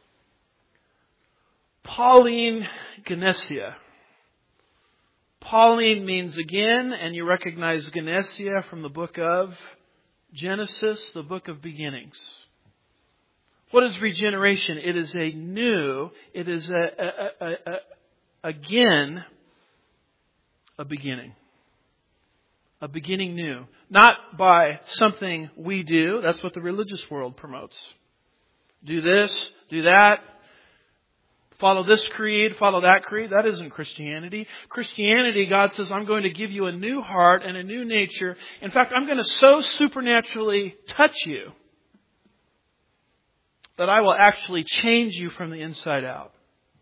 Pauline Genesia. Pauline means again, and you recognize Genesia from the book of Genesis, the book of beginnings. What is regeneration? It is a new, it is a, a, a, a, again, a beginning. A beginning new. Not by something we do. That's what the religious world promotes. Do this, do that. Follow this creed, follow that creed. That isn't Christianity. Christianity, God says, "I'm going to give you a new heart and a new nature. In fact, I'm going to so supernaturally touch you that I will actually change you from the inside out."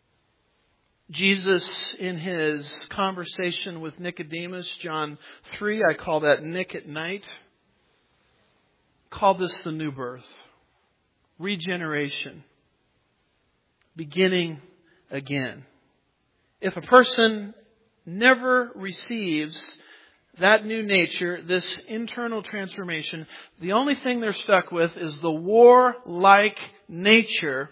Jesus, in His conversation with Nicodemus, John three, I call that Nick at night, called this the new birth. Regeneration. Beginning again. If a person never receives that new nature, this internal transformation, the only thing they're stuck with is the war-like nature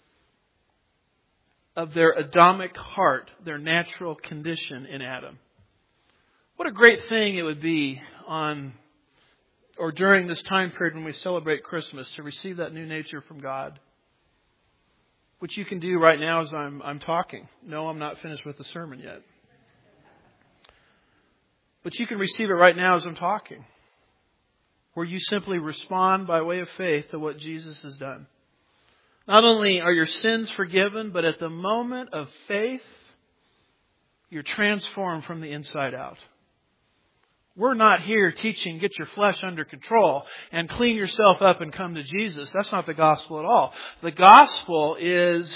of their Adamic heart, their natural condition in Adam. What a great thing it would be on or during this time period when we celebrate Christmas to receive that new nature from God. Which you can do right now as I'm, I'm talking. No, I'm not finished with the sermon yet. But you can receive it right now as I'm talking. Where you simply respond by way of faith to what Jesus has done. Not only are your sins forgiven, but at the moment of faith, you're transformed from the inside out. We're not here teaching get your flesh under control and clean yourself up and come to Jesus. That's not the gospel at all. The gospel is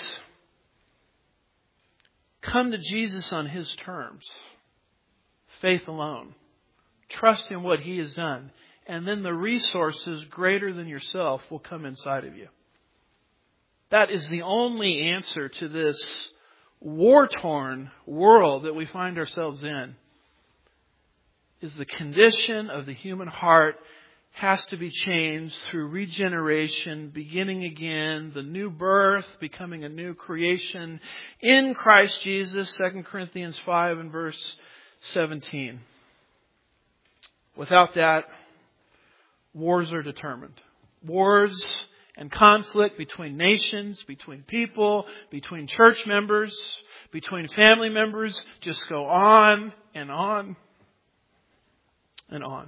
come to Jesus on His terms. Faith alone. Trust in what He has done. And then the resources greater than yourself will come inside of you. That is the only answer to this war-torn world that we find ourselves in. Is the condition of the human heart has to be changed through regeneration, beginning again, the new birth, becoming a new creation in Christ Jesus, Second Corinthians five and verse seventeen. Without that, wars are determined. Wars and conflict between nations, between people, between church members, between family members just go on and on. and on.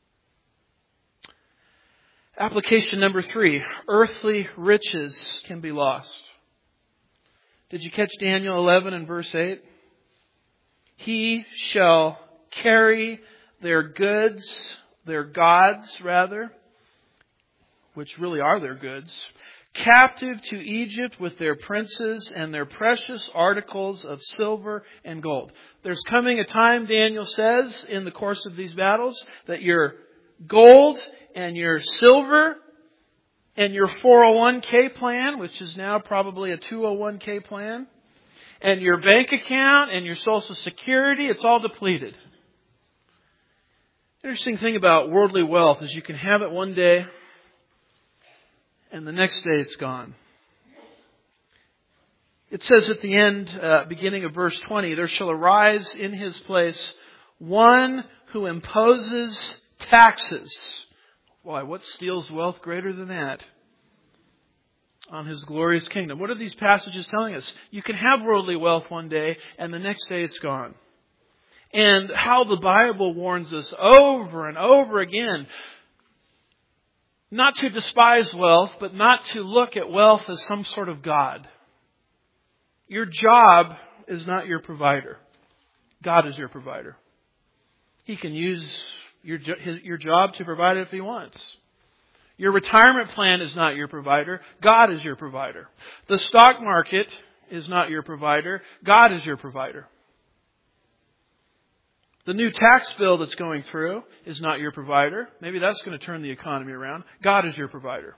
Application number three, earthly riches can be lost. Did you catch Daniel eleven and verse eight? He shall carry their goods, their gods rather, which really are their goods, captive to Egypt with their princes and their precious articles of silver and gold. There's coming a time, Daniel says, in the course of these battles, that your gold and your silver and your four oh one k plan, which is now probably a two oh one k plan, and your bank account and your Social Security, it's all depleted. Interesting thing about worldly wealth is you can have it one day and the next day it's gone. It says at the end, uh, beginning of verse twenty, there shall arise in his place one who imposes taxes. Why, what steals wealth greater than that? On his glorious kingdom. What are these passages telling us? You can have worldly wealth one day and the next day it's gone. And how the Bible warns us over and over again not to despise wealth, but not to look at wealth as some sort of God. Your job is not your provider. God is your provider. He can use your, your job to provide it if He wants. Your retirement plan is not your provider. God is your provider. The stock market is not your provider. God is your provider. The new tax bill that's going through is not your provider. Maybe that's going to turn the economy around. God is your provider.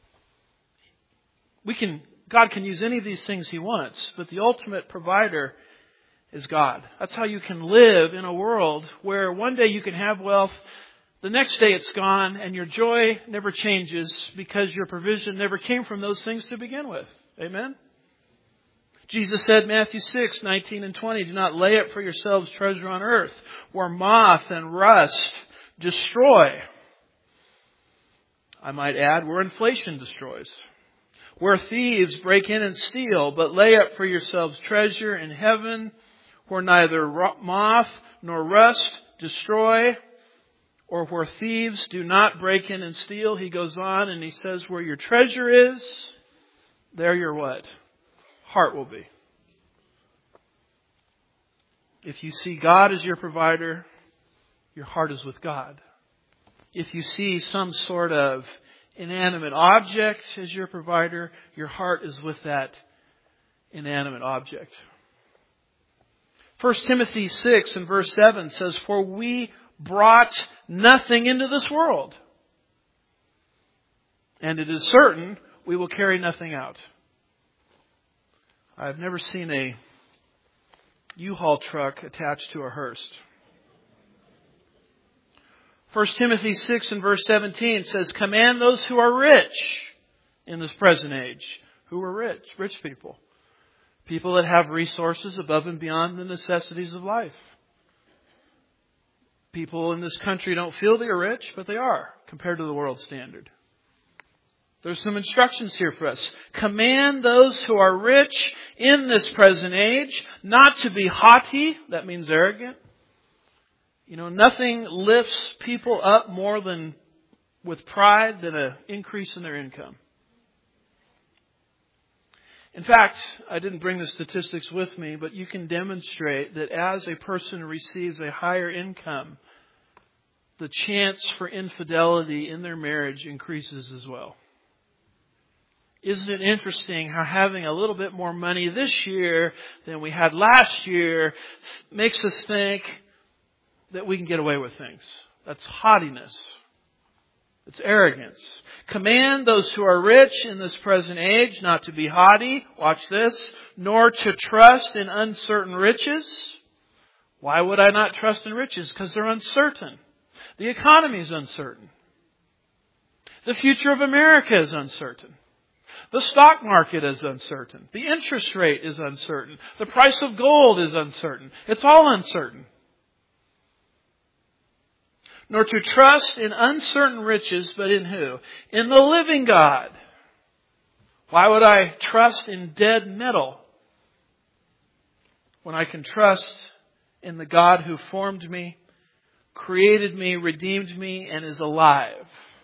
We can, God can use any of these things He wants, but the ultimate provider is God. That's how you can live in a world where one day you can have wealth, the next day it's gone, and your joy never changes because your provision never came from those things to begin with. Amen? Jesus said, Matthew six, nineteen and twenty, do not lay up for yourselves treasure on earth, where moth and rust destroy. I might add, where inflation destroys. Where thieves break in and steal, but lay up for yourselves treasure in heaven, where neither moth nor rust destroy, or where thieves do not break in and steal. He goes on and he says, where your treasure is, there your what? Heart will be. If you see God as your provider, your heart is with God. If you see some sort of inanimate object as your provider, your heart is with that inanimate object. First Timothy six and verse seven says, for we brought nothing into this world, and it is certain we will carry nothing out. I've never seen a U-Haul truck attached to a hearse. First Timothy six and verse seventeen says, command those who are rich in this present age. Who are rich? Rich people. People that have resources above and beyond the necessities of life. People in this country don't feel they are rich, but they are compared to the world standard. There's some instructions here for us. Command those who are rich in this present age not to be haughty. That means arrogant. You know, nothing lifts people up more than with pride than an increase in their income. In fact, I didn't bring the statistics with me, but you can demonstrate that as a person receives a higher income, the chance for infidelity in their marriage increases as well. Isn't it interesting how having a little bit more money this year than we had last year makes us think that we can get away with things? That's haughtiness. It's arrogance. Command those who are rich in this present age not to be haughty, watch this, nor to trust in uncertain riches. Why would I not trust in riches? Because they're uncertain. The economy is uncertain. The future of America is uncertain. The stock market is uncertain. The interest rate is uncertain. The price of gold is uncertain. It's all uncertain. Nor to trust in uncertain riches, but in who? In the living God. Why would I trust in dead metal when I can trust in the God who formed me, created me, redeemed me, and is alive.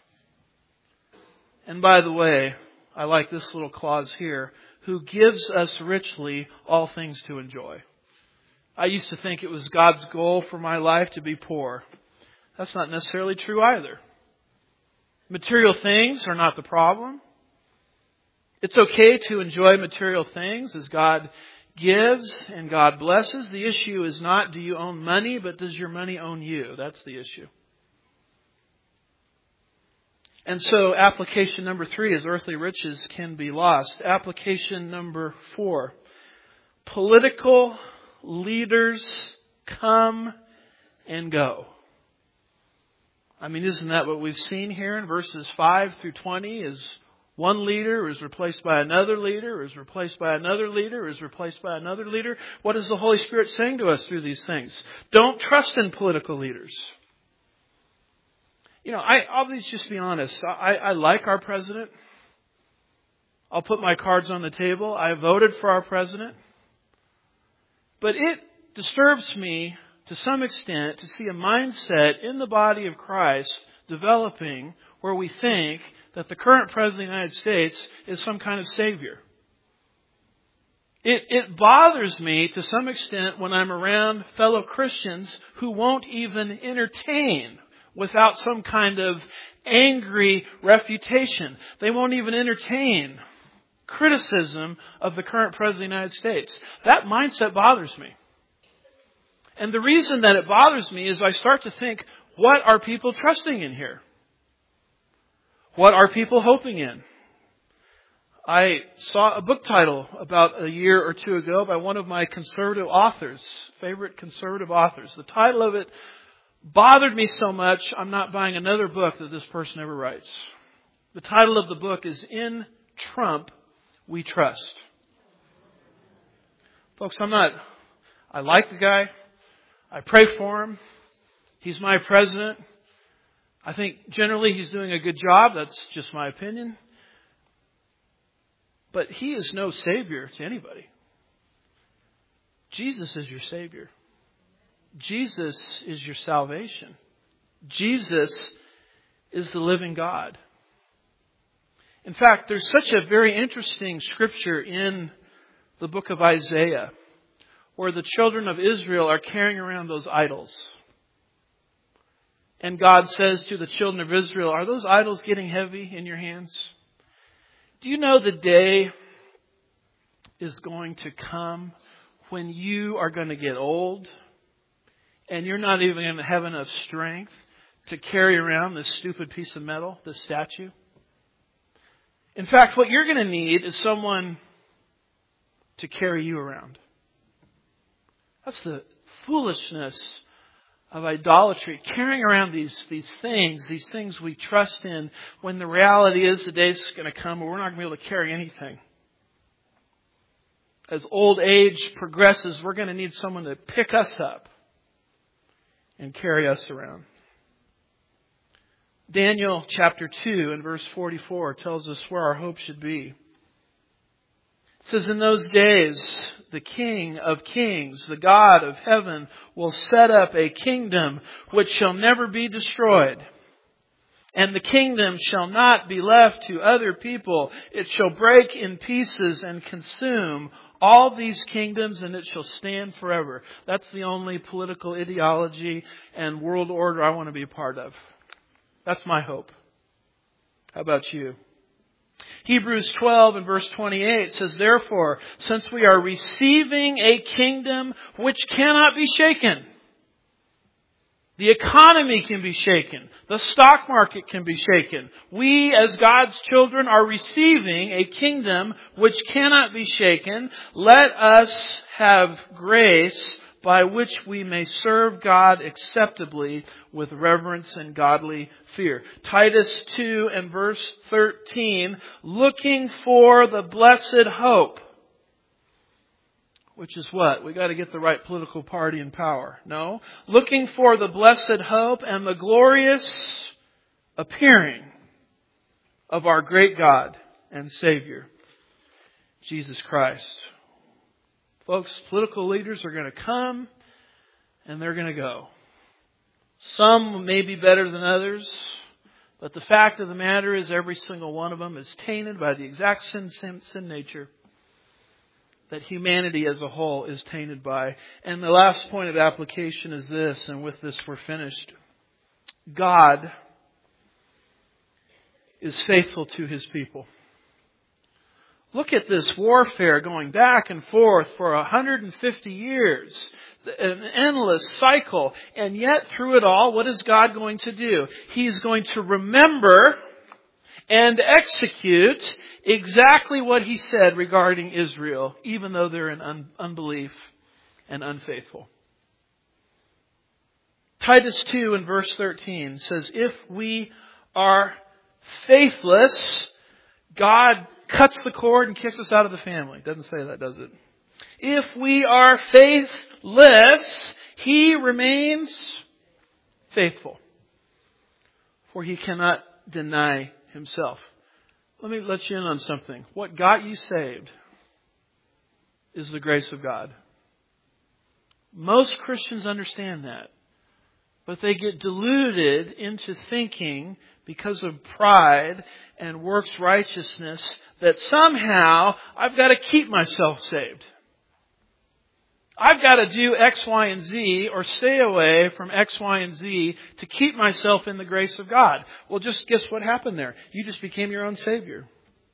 And by the way, I like this little clause here, who gives us richly all things to enjoy. I used to think it was God's goal for my life to be poor. That's not necessarily true either. Material things are not the problem. It's okay to enjoy material things as God gives and God blesses. The issue is not do you own money, but does your money own you? That's the issue. And so application number three is earthly riches can be lost. Application number four, political leaders come and go. I mean, isn't that what we've seen here in verses five through twenty? Is one leader is replaced by another leader, is replaced by another leader, is replaced by another leader. What is the Holy Spirit saying to us through these things? Don't trust in political leaders. You know, I, I'll just be honest. I, I like our president. I'll put my cards on the table. I voted for our president. But it disturbs me to some extent to see a mindset in the body of Christ developing where we think that the current president of the United States is some kind of savior. It, it bothers me to some extent when I'm around fellow Christians who won't even entertain without some kind of angry refutation. They won't even entertain criticism of the current president of the United States. That mindset bothers me. And the reason that it bothers me is I start to think, what are people trusting in here? What are people hoping in? I saw a book title about a year or two ago by one of my conservative authors, favorite conservative authors. The title of it bothered me so much, I'm not buying another book that this person ever writes. The title of the book is In Trump We Trust. Folks, I'm not, I like the guy. I pray for him. He's my president. I think generally he's doing a good job. That's just my opinion. But he is no savior to anybody. Jesus is your savior. Jesus is your salvation. Jesus is the living God. In fact, there's such a very interesting scripture in the book of Isaiah where the children of Israel are carrying around those idols. And God says to the children of Israel, are those idols getting heavy in your hands? Do you know the day is going to come when you are going to get old and you're not even going to have enough strength to carry around this stupid piece of metal, this statue? In fact, what you're going to need is someone to carry you around. That's the foolishness of idolatry, carrying around these, these things, these things we trust in, when the reality is the day's going to come where we're not going to be able to carry anything. As old age progresses, we're going to need someone to pick us up and carry us around. Daniel chapter two and verse forty-four tells us where our hope should be. It says, in those days, the King of kings, the God of heaven, will set up a kingdom which shall never be destroyed. And the kingdom shall not be left to other people. It shall break in pieces and consume all these kingdoms, and it shall stand forever. That's the only political ideology and world order I want to be a part of. That's my hope. How about you? Hebrews twelve and verse twenty-eight says, therefore, since we are receiving a kingdom which cannot be shaken. The economy can be shaken. The stock market can be shaken. We, as God's children, are receiving a kingdom which cannot be shaken. Let us have grace by which we may serve God acceptably with reverence and godly fear. Titus two and verse thirteen, looking for the blessed hope. Which is what? We got to get the right political party in power. No. Looking for the blessed hope and the glorious appearing of our great God and Savior, Jesus Christ. Folks, political leaders are going to come and they're going to go. Some may be better than others, but the fact of the matter is every single one of them is tainted by the exact sin, sin, sin nature that humanity as a whole is tainted by. And the last point of application is this, and with this we're finished. God is faithful to His people. Look at this warfare going back and forth for one hundred fifty years. An endless cycle. And yet through it all, what is God going to do? He's going to remember and execute exactly what He said regarding Israel, even though they're in un- unbelief and unfaithful. Titus two in verse thirteen says, if we are faithless, God cuts the cord and kicks us out of the family. Doesn't say that, does it? If we are faithless, He remains faithful, for He cannot deny Himself. Let me let you in on something. What got you saved is the grace of God. Most Christians understand that. But they get deluded into thinking, because of pride and works righteousness, that somehow I've got to keep myself saved. I've got to do X, Y, and Z, or stay away from X, Y, and Z to keep myself in the grace of God. Well, just guess what happened there? You just became your own Savior.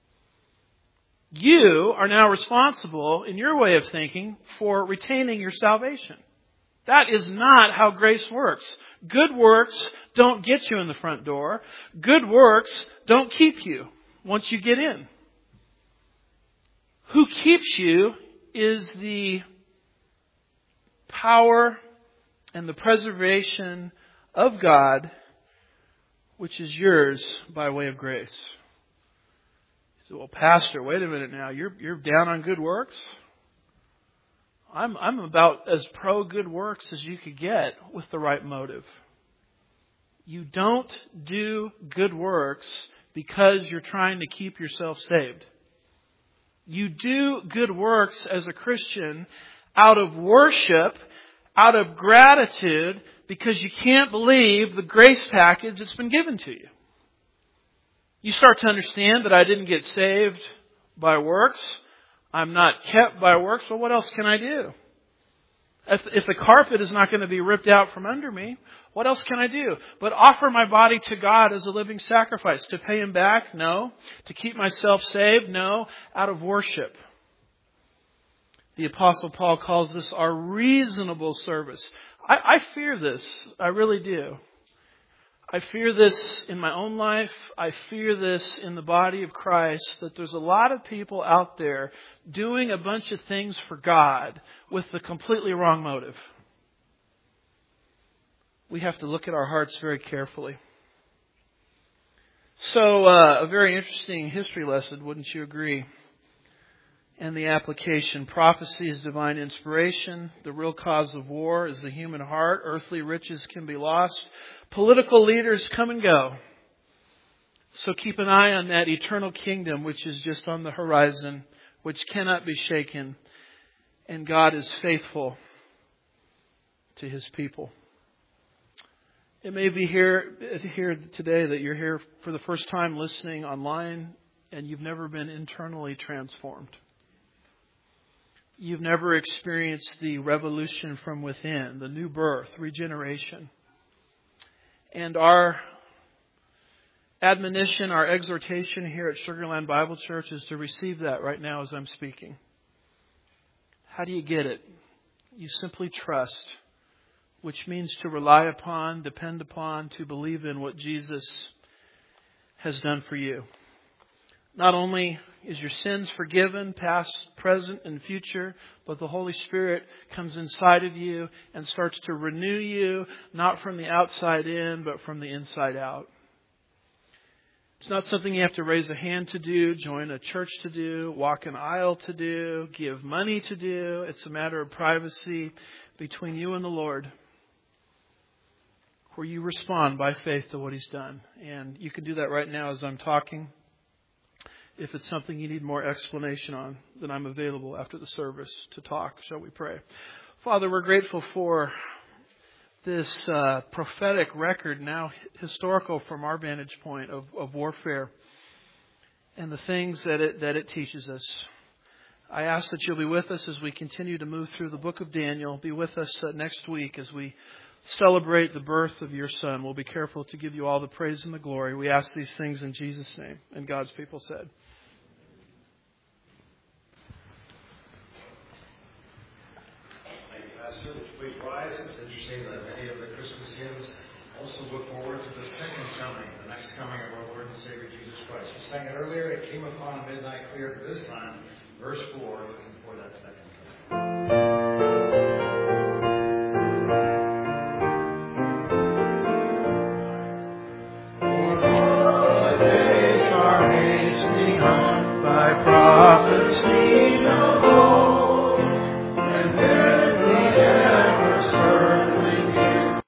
You are now responsible, in your way of thinking, for retaining your salvation. That is not how grace works. Good works don't get you in the front door. Good works don't keep you once you get in. Who keeps you is the power and the preservation of God, which is yours by way of grace. You say, well, Pastor, wait a minute now. You're, you're down on good works? I'm, I'm about as pro good works as you could get with the right motive. You don't do good works because you're trying to keep yourself saved. You do good works as a Christian out of worship, out of gratitude, because you can't believe the grace package that's been given to you. You start to understand that I didn't get saved by works. I'm not kept by works. Well, what else can I do? If, if the carpet is not going to be ripped out from under me, what else can I do? But offer my body to God as a living sacrifice. To pay Him back? No. To keep myself saved? No. Out of worship. The Apostle Paul calls this our reasonable service. I, I fear this. I really do. I fear this in my own life. I fear this in the body of Christ, that there's a lot of people out there doing a bunch of things for God with the completely wrong motive. We have to look at our hearts very carefully. So, uh, a very interesting history lesson, wouldn't you agree? And the application. Prophecy is divine inspiration. The real cause of war is the human heart. Earthly riches can be lost. Political leaders come and go. So keep an eye on that eternal kingdom which is just on the horizon, which cannot be shaken. And God is faithful to His people. It may be here, here today that you're here for the first time listening online and you've never been internally transformed. You've never experienced the revolution from within, the new birth, regeneration. And our admonition, our exhortation here at Sugar Land Bible Church is to receive that right now as I'm speaking. How do you get it? You simply trust, which means to rely upon, depend upon, to believe in what Jesus has done for you. Not only is your sins forgiven, past, present, and future, but the Holy Spirit comes inside of you and starts to renew you, not from the outside in, but from the inside out. It's not something you have to raise a hand to do, join a church to do, walk an aisle to do, give money to do. It's a matter of privacy between you and the Lord, where you respond by faith to what He's done. And you can do that right now as I'm talking. If it's something you need more explanation on, then I'm available after the service to talk. Shall we pray? Father, we're grateful for this uh, prophetic record, now historical from our vantage point, of, of warfare and the things that it, that it teaches us. I ask that you'll be with us as we continue to move through the book of Daniel. Be with us uh, next week as we celebrate the birth of your Son. We'll be careful to give you all the praise and the glory. We ask these things in Jesus' name. And God's people said. Thank you, Pastor. Please rise. It's interesting that many of the Christmas hymns also look forward to the second coming, the next coming of our Lord and Savior Jesus Christ. We sang it earlier. It came upon midnight clear. But this time, verse four, looking for that second coming. Prophecy